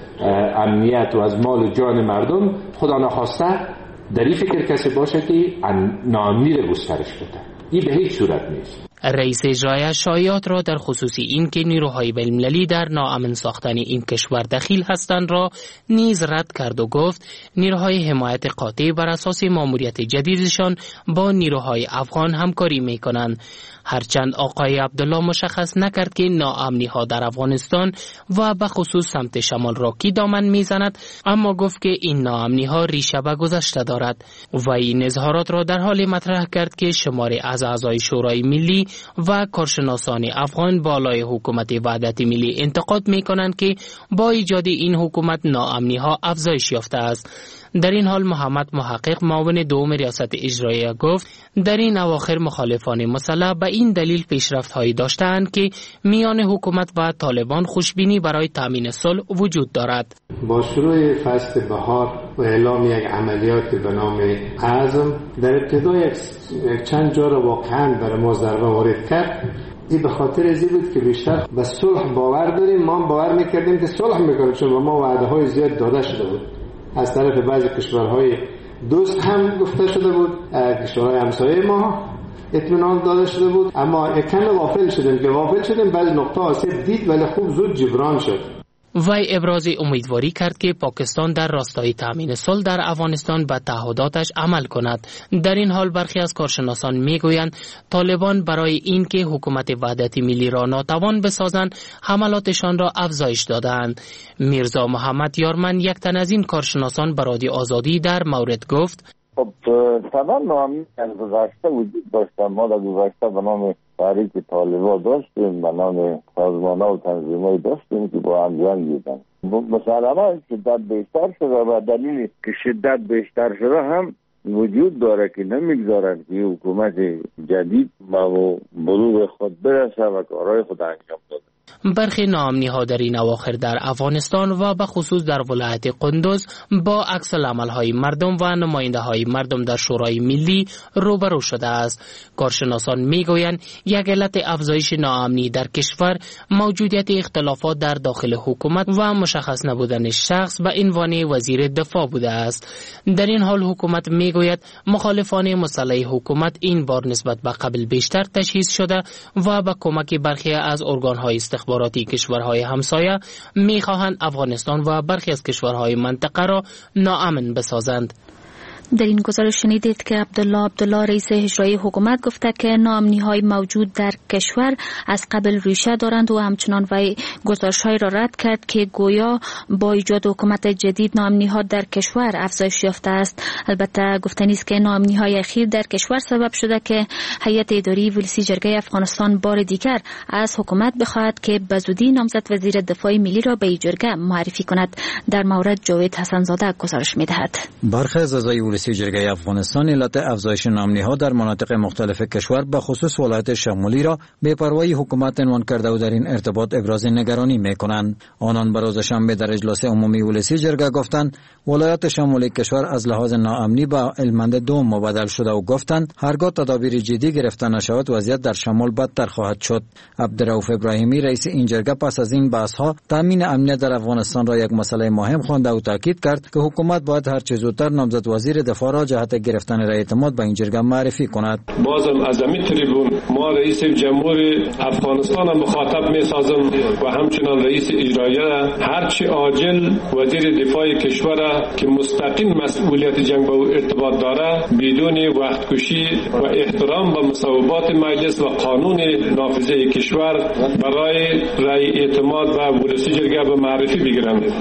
امنیت و از مال و جان مردم، خدا نخواسته در این فکر کسی باشه که ناامنی را گسترش بده. این به هیچ صورت نیست. رئیس اجرایی شایعات را در خصوص این که نیروهای بین‌المللی در ناامن ساختن این کشور دخیل هستند را نیز رد کرد و گفت نیروهای حمایت قاطع بر اساس ماموریت جدیدشان با نیروهای افغان همکاری می کنند. هرچند آقای عبدالله مشخص نکرد که ناامنی ها در افغانستان و به خصوص سمت شمال را کی دامن میزند، اما گفت که این ناامنی ها ریشه به گذشته دارد و این اظهارات را در حال مطرح کرد که شماری از اعضای شورای ملی و کارشناسان افغان بالای حکومت وحدت ملی انتقاد می کنند که با ایجاد این حکومت ناامنی ها افزایش یافته است. در این حال محمد محقق معاون دوم ریاست اجراییه گفت در این اواخر مخالفان مسلح به این دلیل پیشرفت هایی داشتند که میان حکومت و طالبان خوشبینی برای تامین صلح وجود دارد. با شروع فصل بهار و اعلام یک عملیات به نام عزم در ابتدا یک چند جا را واقعا برای ما ضربه وارد کرد. این به خاطر ازی بود که بیشتر به صلح باور داریم. ما باور میکردیم که صلح میکنیم چون به ما وعده های زیاد داده شده بود از طرف بعضی کشورهای دوست هم گفته شده بود، کشورهای همسایه ما اطمینان داده شده بود، اما کم غافل شدیم که غافل شدیم بعضی نقطه آسیب دید ولی خوب زود جبران شد. وی ابراز امیدواری کرد که پاکستان در راستای تامین صلح در افغانستان به تعهداتش عمل کند. در این حال برخی از کارشناسان میگویند طالبان برای اینکه حکومت وحدت ملی را ناتوان بسازند حملاتشان را افزایش دادند. میرزا محمد یارمن یک تن از این کارشناسان به رادیو آزادی در مورد گفت خب طبعا ناامنی از گذشته وجود داشته. ما در گذشته به نام تحریک طالبان داشتیم، به نام سازمان‌ها و تنظیم‌های داشتیم که با هم جنگ دیدن. مسلماً شدت بیشتر شده و دلیلی که شدت بیشتر شده هم وجود داره که نمیگذارد که حکومت جدید با بلوغ خود برسه و کارهای خود انجام داده. برخی ناامنی ها در این اواخر در افغانستان و به خصوص در ولایت قندوز با عکس العمل های مردم و نماینده های مردم در شورای ملی روبرو شده است. کارشناسان میگویند یک علت افزایش ناامنی در کشور موجودیت اختلافات در داخل حکومت و مشخص نبودن شخص به عنوان وزیر دفاع بوده است. در این حال حکومت میگوید مخالفان مسلح حکومت این بار نسبت به قبل بیشتر تجهیز شده و با کمک برخی از ارگان‌های استخباراتی کشورهای همسایه می‌خواهند افغانستان و برخی از کشورهای منطقه را ناامن بسازند. در این گزارش شنیدید که عبدالله عبدالله رئیس اجرایی حکومت گفته که ناامنی‌های موجود در کشور از قبل ریشه دارند و همچنان وی گزارش‌های را رد کرد که گویا با ایجاد حکومت جدید ناامنی‌ها در کشور افزایش یافته است. البته گفتنی است که ناامنی‌های اخیر در کشور سبب شده که هیئت اداری ولسی جرگه افغانستان بار دیگر از حکومت بخواهد که بزودی نامزد وزیر دفاع ملی را به این جرگه معرفی کند. در مورد جاوید حسن‌زاده گزارش می‌دهد. برخی از اعضای ولسی جرگه افغانستان علت افزایش ناامنی‌ها در مناطق مختلف کشور به خصوص ولایت شمالی را بی‌پروایی حکومت عنوان کرده و در این ارتباط ابراز نگرانی می‌کنند. آنان به روز شنبه در اجلاس عمومی ولسی جرگه گفتند ولایت شمالی کشور از لحاظ ناامنی به هلمند دوم مبدل شده و گفتند هرگاه تدابیر جدی گرفته نشود وضعیت در شمال بدتر خواهد شد. عبدالرؤوف ابراهیمی رئیس این جرگه پس از این بحث‌ها تامین امنیت در افغانستان را یک مسئله مهم خوانده و تاکید کرد که حکومت باید هر چه زودتر نامزد وزیر دفاع را جهت گرفتن رای اعتماد به این جرگه معرفی کند. بازم از این تریبون ما رئیس جمهور افغانستان مخاطب می سازم و همچنان رئیس اجراییه هرچی عاجل وزیر دفاع کشور که مستقیم مسئولیت جنگ با او ارتباط داره بدون وقت کشی و احترام به مصوبات مجلس و قانون نافذه کشور برای رای اعتماد و ولسی جرگه به معرفی بگیرند.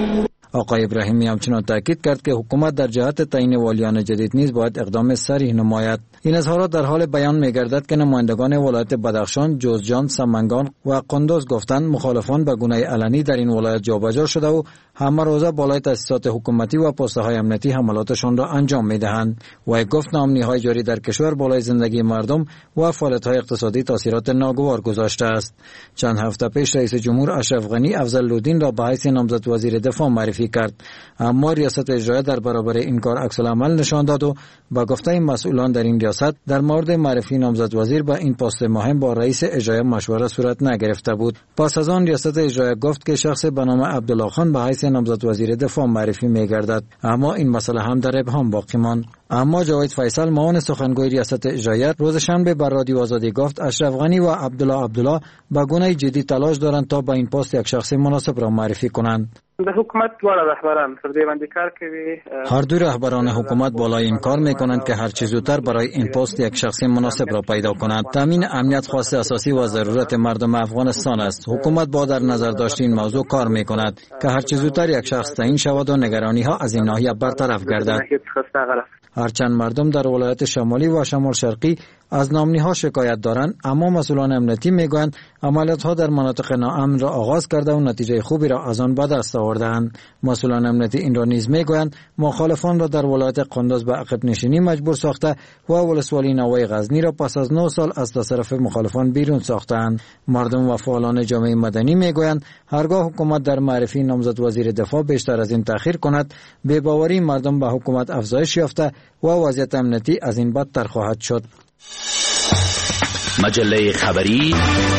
آقای ابراهیمی همچنین تاکید کرد که حکومت در جهت تعیین والیان جدید نیز باید اقدام صریح نماید. این اظهارات در حال بیان می‌گردد که نمایندگان ولایت بدخشان، جوزجان، سمنگان و قندوز گفتند مخالفان به گونه علنی در این ولایت جابجا شده و همه روزه بالای تأسیسات حکومتی و پست‌های امنیتی حملاتشان را انجام می‌دهند. و گفت ناامنی‌های جاری در کشور بالای زندگی مردم و فعالیت‌های اقتصادی تاثیرات ناگوار گذاشته است. چند هفته پیش رئیس جمهور اشرف غنی افضل‌الدین را به حیث نامزد وزیر دفاع معرفی کرد، اما ریاست اجرایی در برابر این کار عکس‌العمل نشان داد و با گفته مسئولان در این ریاست در مورد معرفی نامزد وزیر به این پست مهم با رئیس اجرایی مشوره صورت نگرفته بود. پس از آن ریاست اجرایی گفت که شخص به نام عبدالله خان به حیث نامزد وزیر دفاع معرفی می‌گردد، اما این مسئله هم در ابهام باقی ماند. اما جاوید فیصل معاون سخنگوی ریاست اجرایی روز شنبه بر رادیو آزادی گفت اشرف غنی و عبدالله عبدالله با گونه جدی تلاش دارند تا به این پست یک شخص مناسب را معرفی کنند. د حکومت دواړه رهبران پر دې باندې کار کوي. هر دو رهبران حکومت بالای این کار میکنند که هر چه زودتر برای این پست یک شخص مناسب را پیدا کنند. تامین امنیت خواست اساسی و ضرورت مردم افغانستان است. حکومت با در نظر داشت این موضوع کار میکند که هر چه زودتر یک شخص تعیین شود و نگرانی ها از این ناحیه برطرف گردد. هرچند مردم در ولایت شمالی و شمال شرقی از ناامنی‌ها شکایت دارند، اما مسئولان امنیتی میگویند عملیات‌ها در مناطق ناامن را آغاز کرده و نتیجه خوبی را از آن به دست آورده‌اند. مسئولان امنیتی این را نیز میگویند مخالفان را در ولایت قندوز به عقب نشینی مجبور ساخته و ولسوالی نوای غزنی را پس از نه سال از تصرف مخالفان بیرون ساختند. مردم و فعالان جامعه مدنی میگویند هرگاه حکومت در معرفی نامزد وزیر دفاع بیشتر از این تأخیر کند، بی‌باوری مردم به حکومت افزایش یافته و وضعیت امنیتی از این بدتر خواهد شد. مجله خبری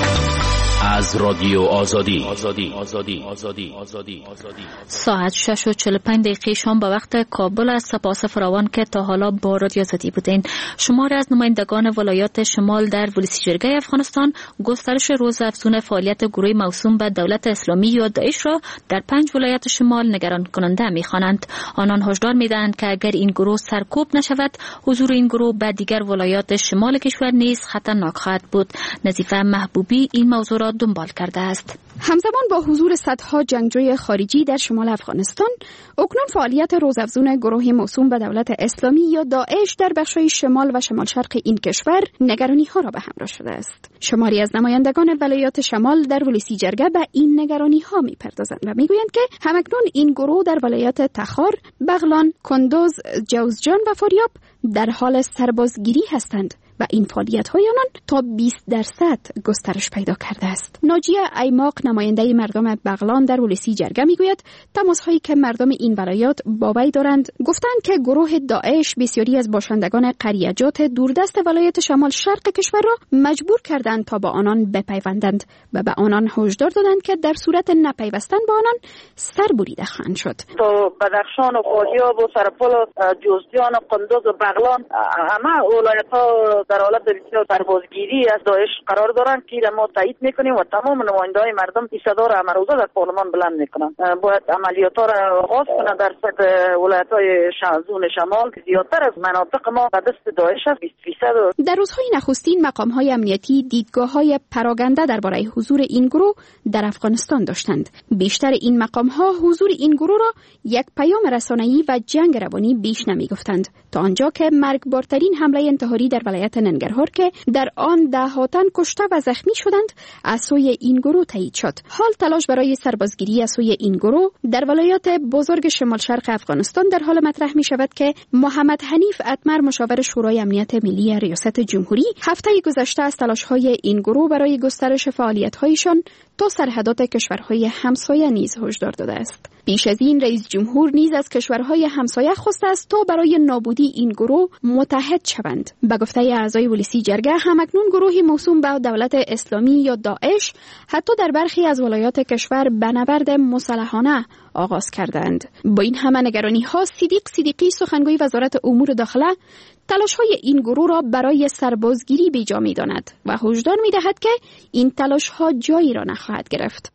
از رادیو آزادی. آزادی آزادی آزادی آزادی آزادی ساعت شش و چهل و پنج دقیقه شام به وقت کابل است. سپاس فراوان که تا حالا با رادیو آزادی بودین. شماری از نمایندگان ولایات شمال در ولسی جرگه افغانستان گسترش روزافزون فعالیت گروه موسوم به دولت اسلامی یا داعش را در پنج ولایت شمال نگران کننده می‌خوانند. آنان هشدار می‌دهند که اگر این گروه سرکوب نشود، حضور این گروه به دیگر ولایات شمال کشور نیز خطرناک خواهد بود. نظیفه محبوبی این موضوع را دنبال کرده است. همزمان با حضور صدها جنگجوی خارجی در شمال افغانستان، اکنون فعالیت روزافزون گروه موسوم به دولت اسلامی یا داعش در بخش‌های شمال و شمال شرق این کشور نگرانی‌ها را به همراه شده است. شماری از نمایندگان ولایات شمال در ولسی جرگه به این نگرانی‌ها می‌پردازند و می‌گویند که همکنون این گروه در ولایت تخار، بغلان، کندوز، جوزجان و فاریاب در حال سربازگیری هستند و این فعالیت‌های آنان تا بیست درصد گسترش پیدا کرده است. ناجیه ایماق نماینده مردم بغلان در ولسی جرگه میگوید تماس‌هایی که مردم این ولایات با وی دارند گفتند که گروه داعش بسیاری از باشندگان قریجات دوردست ولایت شمال شرق کشور را مجبور کردند تا با آنان بپیوندند و به آنان هشدار دادند که در صورت نپیوستن با آنان سر بریده خواهند شد. تو بدخشان و فاریاب و سرپل و جوزجان و قندوز و بغلان همه ولایت‌ها در حالت بسیار سربازگیری از داعش قرار دارند که ما تایید میکنیم و تمام نماینده‌های مردم این صدا را امروزه در پارلمان بلند میکنند. باید عملیات‌ها را آغاز کنند در سطح ولایت‌های زون شمال که زیادتر از مناطق ما به دست داعش است. بیست درصد. در روزهای نخستین مقام‌های امنیتی دیدگاه‌های پراگنده درباره حضور این گروه در افغانستان داشتند. بیشتر این مقام‌ها حضور این گروه را یک پیام رسانه‌ای و جنگ روانی بیش نمی‌گفتند تا آنجا که مرگبارترین حمله انتحاری در ولایت ننگرهار که در آن ده تن کشته و زخمی شدند از سوی این گروه تایید شد. حال تلاش برای سربازگیری از سوی این گروه در ولایات بزرگ شمال شرق افغانستان در حال مطرح می شود که محمد حنیف اتمر مشاور شورای امنیت ملی ریاست جمهوری هفته گذشته از تلاش‌های این گروه برای گسترش فعالیت‌هایشان تا سرحدات کشورهای همسایه نیز هشدار داده است. پیش از این رئیس جمهور نیز از کشورهای همسایه خواسته است تا برای نابودی این گروه متحد شوند. به گفته اعضای ولسی جرگه همکنون گروهی موسوم به دولت اسلامی یا داعش حتی در برخی از ولایات کشور به نبرد مسلحانه آغاز کردند. با این همه نگرانی‌ها صدیق صدیقی سخنگوی وزارت امور داخله تلاش‌های این گروه را برای سربازگیری بیجا می‌داند و هشدار می‌دهد که این تلاش‌ها جایی را نخواهد گرفت.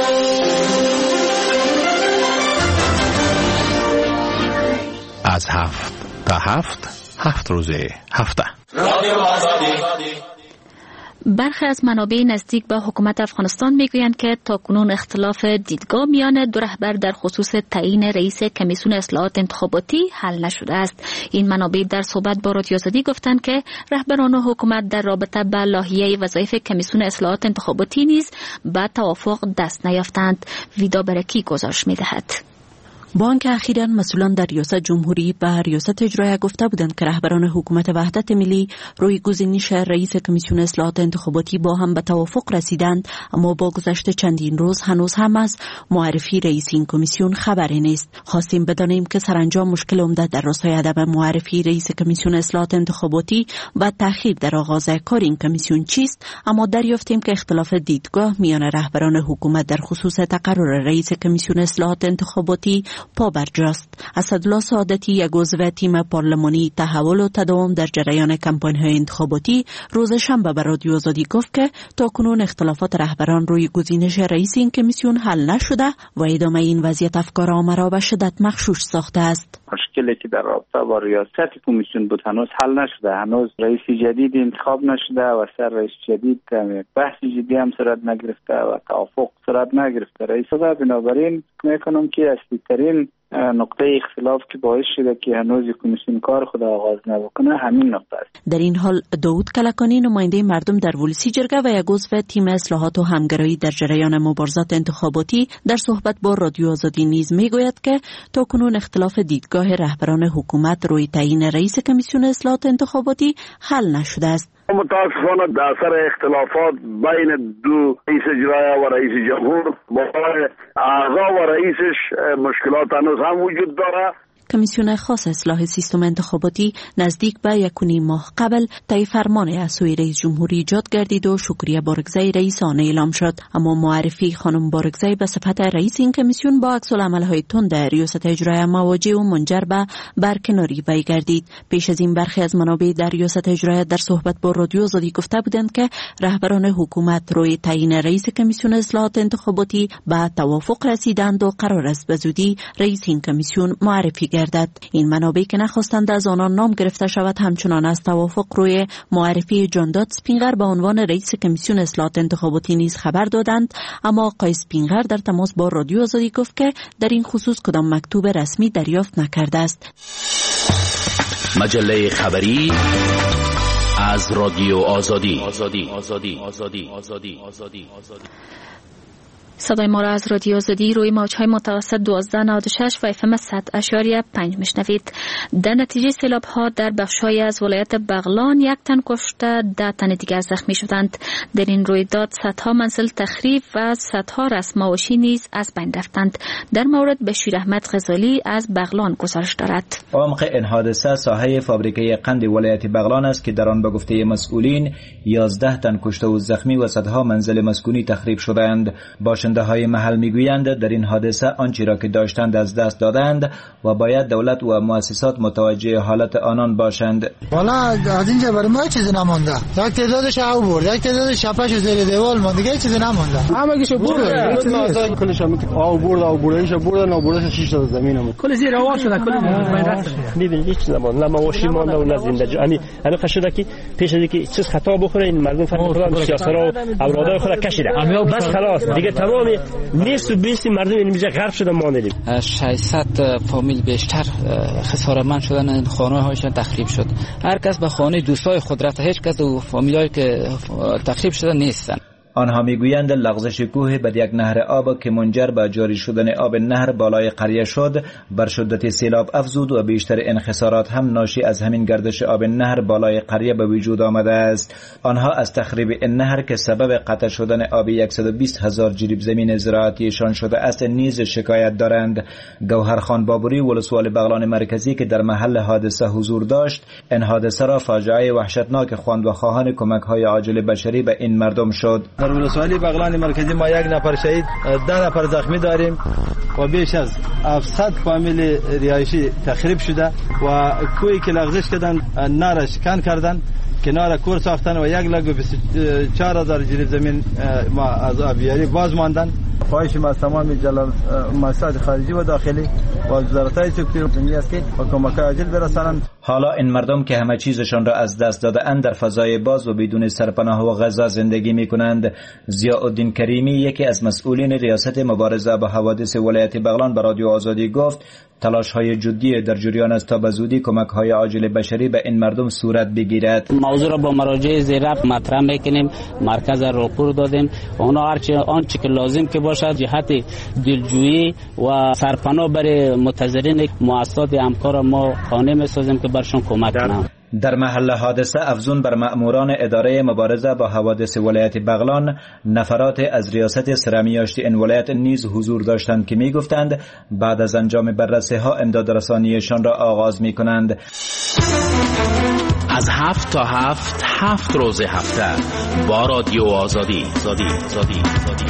از هفت تا هفت هفت روزه هفته برخی از منابع نزدیک به حکومت افغانستان میگویند که تاکنون اختلاف دیدگاه میان دو رهبر در خصوص تعیین رئیس کمیسیون اصلاحات انتخاباتی حل نشده است. این منابع در صحبت با رادیو آزادی گفتند که رهبران حکومت در رابطه با لایحه وظایف کمیسیون اصلاحات انتخاباتی نیز به توافق دست نیافتند. ویدا برکی گزارش میدهد. با آنکه اخیراً مسئولان در ریاست جمهوری به ریاست اجرایی گفته بودند که رهبران حکومت وحدت ملی روی گزینش رئیس کمیسیون اصلاحات انتخاباتی با هم به توافق رسیدند، اما با گذشت چندین روز هنوز هم از معرفی رئیس این کمیسیون خبری نیست. خواستیم بدانیم که سرانجام مشکل عمده در راستای عدم معرفی رئیس کمیسیون اصلاحات انتخاباتی و تأخیر در آغاز کار این کمیسیون چیست، اما دریافتیم که اختلاف دیدگاه میان رهبران حکومت در خصوص تقرر رئیس کمیسیون اصلاحات انتخاباتی پابرجاست. اسدالله سعادتی، یک عضو تیم پارلمانی تحول و تداوم در جریان کمپاین‌های انتخاباتی، روز شنبه به رادیو آزادی گفت که تاکنون اختلافات رهبران روی گزینش رئیس این کمیسیون حل نشده و ادامه این وضعیت افکار عامه را به شدت مغشوش ساخته است. مشکلی که در رابطه با ریاست کمیسیون بود هنوز حل نشده. هنوز رئیس جدید انتخاب نشده و سر رئیس جدید بحث جدی هم صورت نگرفته و توافق صورت نگرفته. رئیس صدا بنابراین میکنم که اصلی ترین نقطه اختلاف که باعث شده که هنوز کمیسیون کار خود آغاز نبکنه همین نقطه است. در این حال داود کلکانی، نماینده مردم در ولسی جرگه و یک عضو تیم اصلاحات و همگرایی در جریان مبارزات انتخاباتی، در صحبت با رادیو آزادی نیز میگوید که تاکنون اختلاف دیدگاه رهبران حکومت روی تعیین رئیس کمیسیون اصلاحات انتخاباتی حل نشده است. متاسفانه در اثر اختلافات بین دو رئیس اجرایی و رئیس جمهور با اعضا و رئیسش مشکلات هنوز هم وجود داره. کمیسیون خاص اصلاح سیستم انتخاباتی نزدیک به یک و نیم ماه قبل طی فرمان از سوی رئیس جمهوری ایجاد گردید و شکریه بارگزی رئیس آن اعلام شد، اما معرفی خانم بارگزی به صفت رئیس این کمیسیون با عکس العمل‌های تند ریاست اجرایی مواجه و منجر به برکناری وی گردید. پیش از این برخی از منابع در ریاست اجرایی در صحبت با رادیو آزادی گفته بودند که رهبران حکومت روی تعیین رئیس کمیسیون اصلاحات انتخاباتی به توافق رسیدند و قرار است به زودی رئیس این کمیسیون معرفی گردد. این منابع که نخواستند از آنان نام گرفته شود همچنان از توافق روی معرفی جانداد سپینگر به عنوان رئیس کمیسیون اصلاحات انتخاباتی نیز خبر دادند، اما آقای سپینگر در تماس با رادیو آزادی گفت که در این خصوص کدام مکتوب رسمی دریافت نکرده است. مجله خبری از رادیو آزادی. آزادی آزادی آزادی آزادی آزادی آزادی صدای ما را از رادیو آزادی روی موج‌های متوسط دوازده نود و شش و اف ام صد اشاریه پنج میشنوید. در نتیجه سیلاب‌ها در بخش‌های از ولایت بغلان یک تن کشته، ده تن دیگر زخمی شدند. در این رویداد صدها منزل تخریب و صدها رسم‌آواشی نیز از بین رفتند. در مورد بشیر احمد غزالی از بغلان گزارش دارد. عمق این حادثه ساحه فابریکه قند ولایت بغلان است که در آن به گفته مسئولین یازده تن کشته و زخمی و صدها منزل مسکونی تخریب شدند. باشنده های محل میگویند در این حادثه آنچه را که داشتند از دست دادند و باید دولت و مؤسسات متوجه حالت آنان باشند. والا از اینجا برای ما چیزی نمانده. یک تعدادش آب برد، یک تعدادش شپش زیر دیوار ماند، دیگه چیزی نمانده. همگیشو برد. کلش هم آب برد، آب بردنش برد، نه بردنش شش تا زمینم. کل زیر آوار شده، کل بین رفت. میبینید هیچ نماند. نه مواشی مانده و نه زنده. یعنی همین خشده که پیش از اینکه چیز خطا بخوره این مردم فقط خدا سیاسرا و اولادای خود کشیده. بس خلاص دیگه تمام نیست و بیست مردم اینجا غرق شدن ماندیم. ششصد فامیل بیشتر خسارتمند شدن، خانه هایشان تخریب شد. هر کس به خانه دوستای خود رفته، هیچ کس و فامیلایی که تخریب شدن نیستن. آنها میگویند لغزش کوه به یک نهر آب که منجر به جاری شدن آب نهر بالای قریه شد بر شدت سیلاب افزود و بیشتر انحصارات هم ناشی از همین گردش آب نهر بالای قریه به وجود آمده است. آنها از تخریب این نهر که سبب قطع شدن آب صد و بیست هزار جریب زمین زراعتیشان شده است نیز شکایت دارند. گوهرخان بابوری ولسوال بغلان مرکزی که در محل حادثه حضور داشت این حادثه را فاجعه وحشتناک خواند و خواهان کمک های عاجل بشری به این مردم شد. در ولسوالی بغلان مرکزی ما یک نفر شهید، ده نفر زخمی داریم و بیش از هفتصد فامیل رهایشی تخریب شده و کوی که لغزش کردن نارش کن کردن، کنار کور ساختن و یک لگ و بیست و چهار هزار جریب زمین ما از آبیاری باز ماندن خواهش ما از تمام جلال مؤسسات خارجی و داخلی و وزارت‌های سکتور است که کمک عاجل برسانند. حالا این مردم که همه چیزشان را از دست داده‌اند در فضای باز و بدون سرپناه و غذا زندگی می‌کنند. ضیاءالدین کریمی یکی از مسئولین ریاست مبارزه با حوادث ولایت بغلان به رادیو آزادی گفت تلاش‌های جدی در جریان است تا به زودی کمک‌های عاجل بشری به این مردم صورت بگیرد. موضوع را با مراجع زیرا مطرح می‌کنیم، مرکز راپور دادیم، اونا هرچی آنچه که لازم که باشد جهت دلجویی و سرپناه برای متضررین مؤسسات همکار ما خانه می‌سازیم که برشون کمک کنند. در محل حادثه افزون بر مأموران اداره مبارزه با حوادث ولایت بغلان نفرات از ریاست سرمیاشتی این ولایت نیز حضور داشتند که می گفتند بعد از انجام بررسی ها امداد رسانیشان را آغاز می کنند. از هفت تا هفت هفت روز هفته با رادیو آزادی زادی زادی زادی.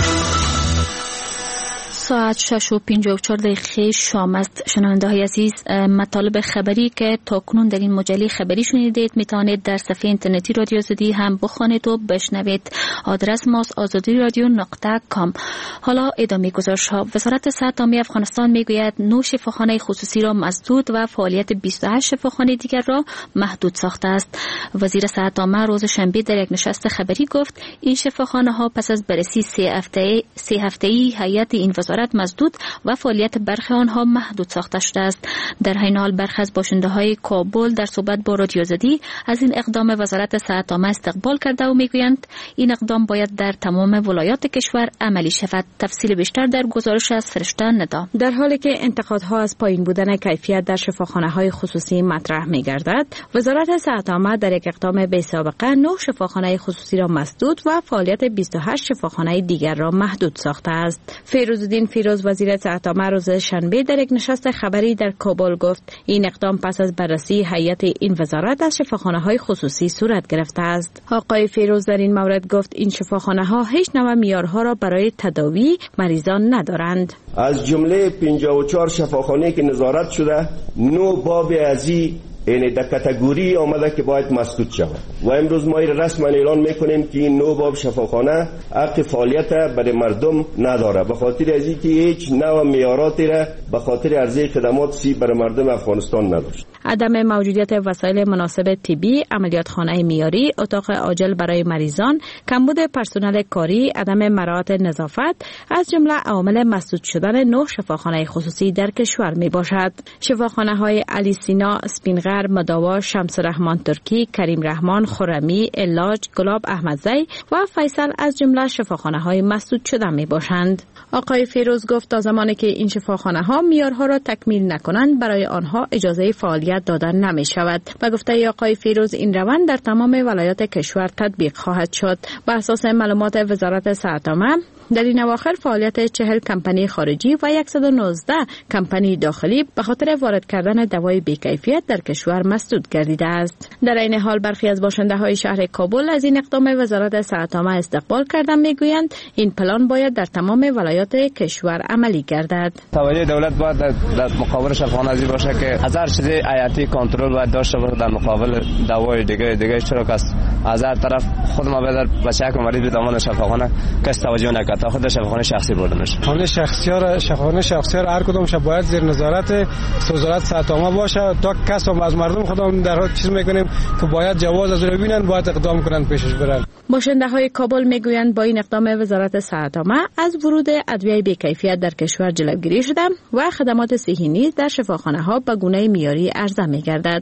ساعت شش و پنجاه و چهار دقیقه شام است. شنونده های عزیز، مطالب خبری که تا کنون در این مجله خبری شنیدید میتوانید در صفحه اینترنتی رادیو آزادی هم بخوانید و بشنوید. آدرس ماست آزادی رادیو نقطه کام. حالا ادامه گزارش ها. وزارت صحت عامه افغانستان میگوید نه شفاخانه خصوصی را مسدود و فعالیت بیست و هشت شفاخانه دیگر را محدود ساخته است. وزیر صحت عامه روز شنبه در یک نشست خبری گفت این شفاخانه ها پس از بررسی سه هفته سه هفته‌ای هیئت این وزارت مسدود و فعالیت برخی آنها محدود ساخته شده است. در حین حال برخی از باشنده های کابل در صحبت با رادیو آزادی از این اقدام وزارت صحت عامه استقبال کرده و میگویند این اقدام باید در تمام ولایات کشور عملی شود. تفصیل بیشتر در گزارش از فرشته ندا. در حالی که انتقادها از پایین بودن کیفیت در شفاخانه های خصوصی مطرح میگردد، وزارت صحت عامه در یک اقدام بی سابقه نه شفاخانه خصوصی را مسدود و فعالیت بیست و هشت شفاخانه دیگر را محدود ساخته است. فیروزالدین فیروز وزیر صحت عامه روز شنبه در یک نشست خبری در کابل گفت این اقدام پس از بررسی هیئت این وزارت از شفاخانه های خصوصی صورت گرفته است. آقای فیروز در این مورد گفت این شفاخانه ها هیچ نوع معیارها را برای تداوی مریضان ندارند. از جمله پنجاه و چهار شفاخانه که نظارت شده نو باب ازی یعنی در کاتگوری آمده که باید مسدود شود و امروز ما رسما اعلان میکنیم که این نو باب شفاخانه حق فعالیت برای مردم نداره به خاطر از اینکه هیچ نوع معیاراتی را به خاطر عرضه خدمات سی برای مردم افغانستان نداشت. عدم موجودیت وسایل مناسب طبی، عملیات خانه معیاری، اتاق عاجل برای مریضان، کمبود پرسنل کاری، عدم مراعات نظافت از جمله عوامل مسدود شدن نه شفاخانه خصوصی در کشور می باشد. شفاخانه های علی سینا، اسپینغر، مداوا، شمس رحمان ترکی، کریم رحمان، خرمی، علاج، گلاب احمدزی و فیصل از جمله شفاخانه های مسدود شده می باشند. آقای فیروز گفت تا زمانی که این شفاخانه ها معیارها را تکمیل نکنند برای آنها اجازه فعالیت دادن نمی شود. و گفته آقای فیروز این روند در تمام ولایات کشور تطبیق خواهد شد. بر اساس معلومات وزارت صحت عامه در این اواخر فعالیت چهل کمپانی خارجی و صد و نوزده کمپانی داخلی به خاطر وارد کردن دوای بی‌کیفیت در کشور مسدود گردیده است. در این حال برخی از باشنده های شهر کابل از این اقدام وزارت صحت عامه استقبال کردند. میگویند این پلان باید در تمام ولایات کشور عملی گردد. توجه دولت باید در مقابل شفاخانه باشه که هزار چیز حیاتی کنترل باید داشته باشه در مقابل دوای دیگه دیگه چرا کس از هر طرف خود ما به بچه‌ها که مریض بدون شفاخانه کس توجه نکرد تا خود شفاخانه شخصی بردنش. خانه شخصی را شفاخانه شخصی را هر کدومش باید زیر نظارت وزارت صحت عامه باشه تا کس از مردم خودمون در حال چیز میکنیم که باید جواز از رو ببینن باید اقدام کنن پیشش برن. باشنده های کابل میگویند با این اقدام وزارت صحت عامه از ورود ادویه بی‌کیفیت در کشور جلوگیری شده و خدمات صحی نیز در شفاخانه ها به گونه معیاری عرضه میگردد.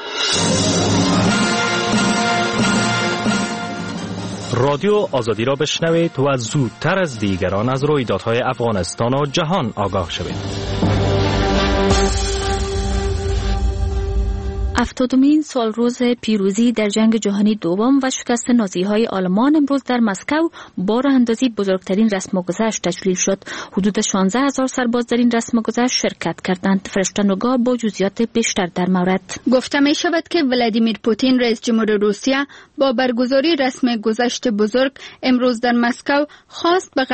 رادیو آزادی را بشنوید و زودتر از دیگران از رویدادهای افغانستان و جهان آگاه شوید. هفتادمین سال روز پیروزی در جنگ جهانی دوم و شکست نازی‌های آلمان امروز در مسکو با راه اندازی بزرگترین رسم و گذشت تجلیل شد. حدود شانزده هزار سرباز در این رسم و گذشت شرکت کردند. فرشته نگاه با جزئیات بیشتر در مورد. گفته می شود که ولادیمیر پوتین رئیس جمهور روسیه با برگزاری رسم گذشت بزرگ امروز در مسکو خواست به غرب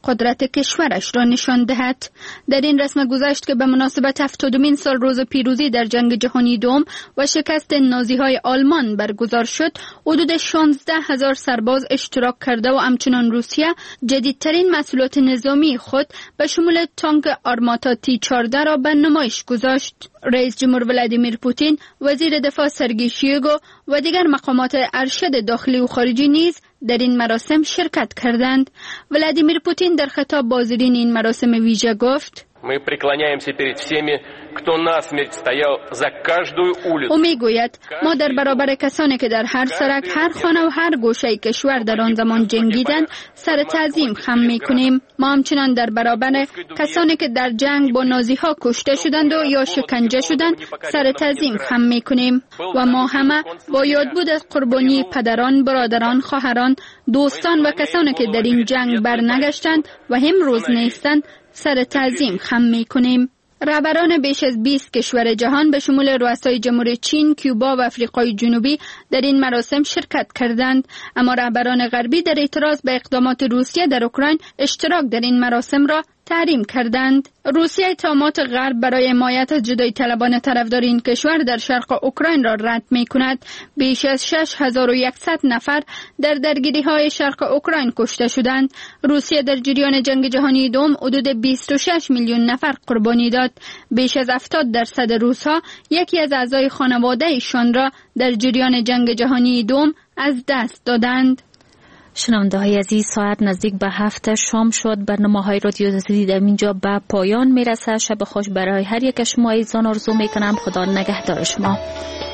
قدرت کشورش را نشان دهد. در این رسم گذشت که به مناسبت هفتادمین سال روز پیروزی در جنگ جهانی دوم و شکست نازی‌های آلمان برگزار شد، حدود شانزده هزار سرباز اشتراک کرده و همچنان روسیه جدیدترین محصولات نظامی خود به شمول تانک آرماتا تی چهارده را به نمایش گذاشت. رئیس جمهور ولادیمیر پوتین، وزیر دفاع سرگئی شویگو و دیگر مقامات ارشد داخلی و خارجی نیز در این مراسم شرکت کردند. ولادیمیر پوتین در خطاب با حاضرین این مراسم ویژه گفت: Мы преклоняемся перед всеми, кто насмерть стоял за каждую улицу. او میگوید ما در برابر کسانی که در هر سرک، هر خانه و هر گوشه کشور در آن زمان جنگیدند سر تعظیم خم میکنیم. ما همچنان در برابر کسانی که در جنگ با نازی ها کشته شدند و یا شکنجه شدند سر تعظیم خم میکنیم و ما همه با یادبود از قربانی پدران، برادران، خواهران، دوستان و کسانی که در این جنگ برنگشتند و امروز نیستند سر تعظیم خم میکنیم. رهبران بیش از بیست کشور جهان به شمول رؤسای جمهوری چین، کوبا و آفریقای جنوبی در این مراسم شرکت کردند، اما رهبران غربی در اعتراض به اقدامات روسیه در اوکراین اشتراک در این مراسم را تحریم کردند. روسیه اتهامات غرب برای حمایت از جدایی طلبان طرفدار این کشور در شرق اوکراین را رد می کند. بیش از شش هزار و صد نفر در درگیری های شرق اوکراین کشته شدند. روسیه در جریان جنگ جهانی دوم حدود بیست و شش میلیون نفر قربانی داد. بیش از هفتاد درصد روس‌ها یکی از اعضای خانواده ایشان را در جریان جنگ جهانی دوم از دست دادند. شنونده های عزیز، ساعت نزدیک به هفت شام شد. برنامه های رادیو آزادی در اینجا به پایان میرسه. شب خوش برای هر یک شما عزیزان آرزو میکنم. خدا نگهدار شما.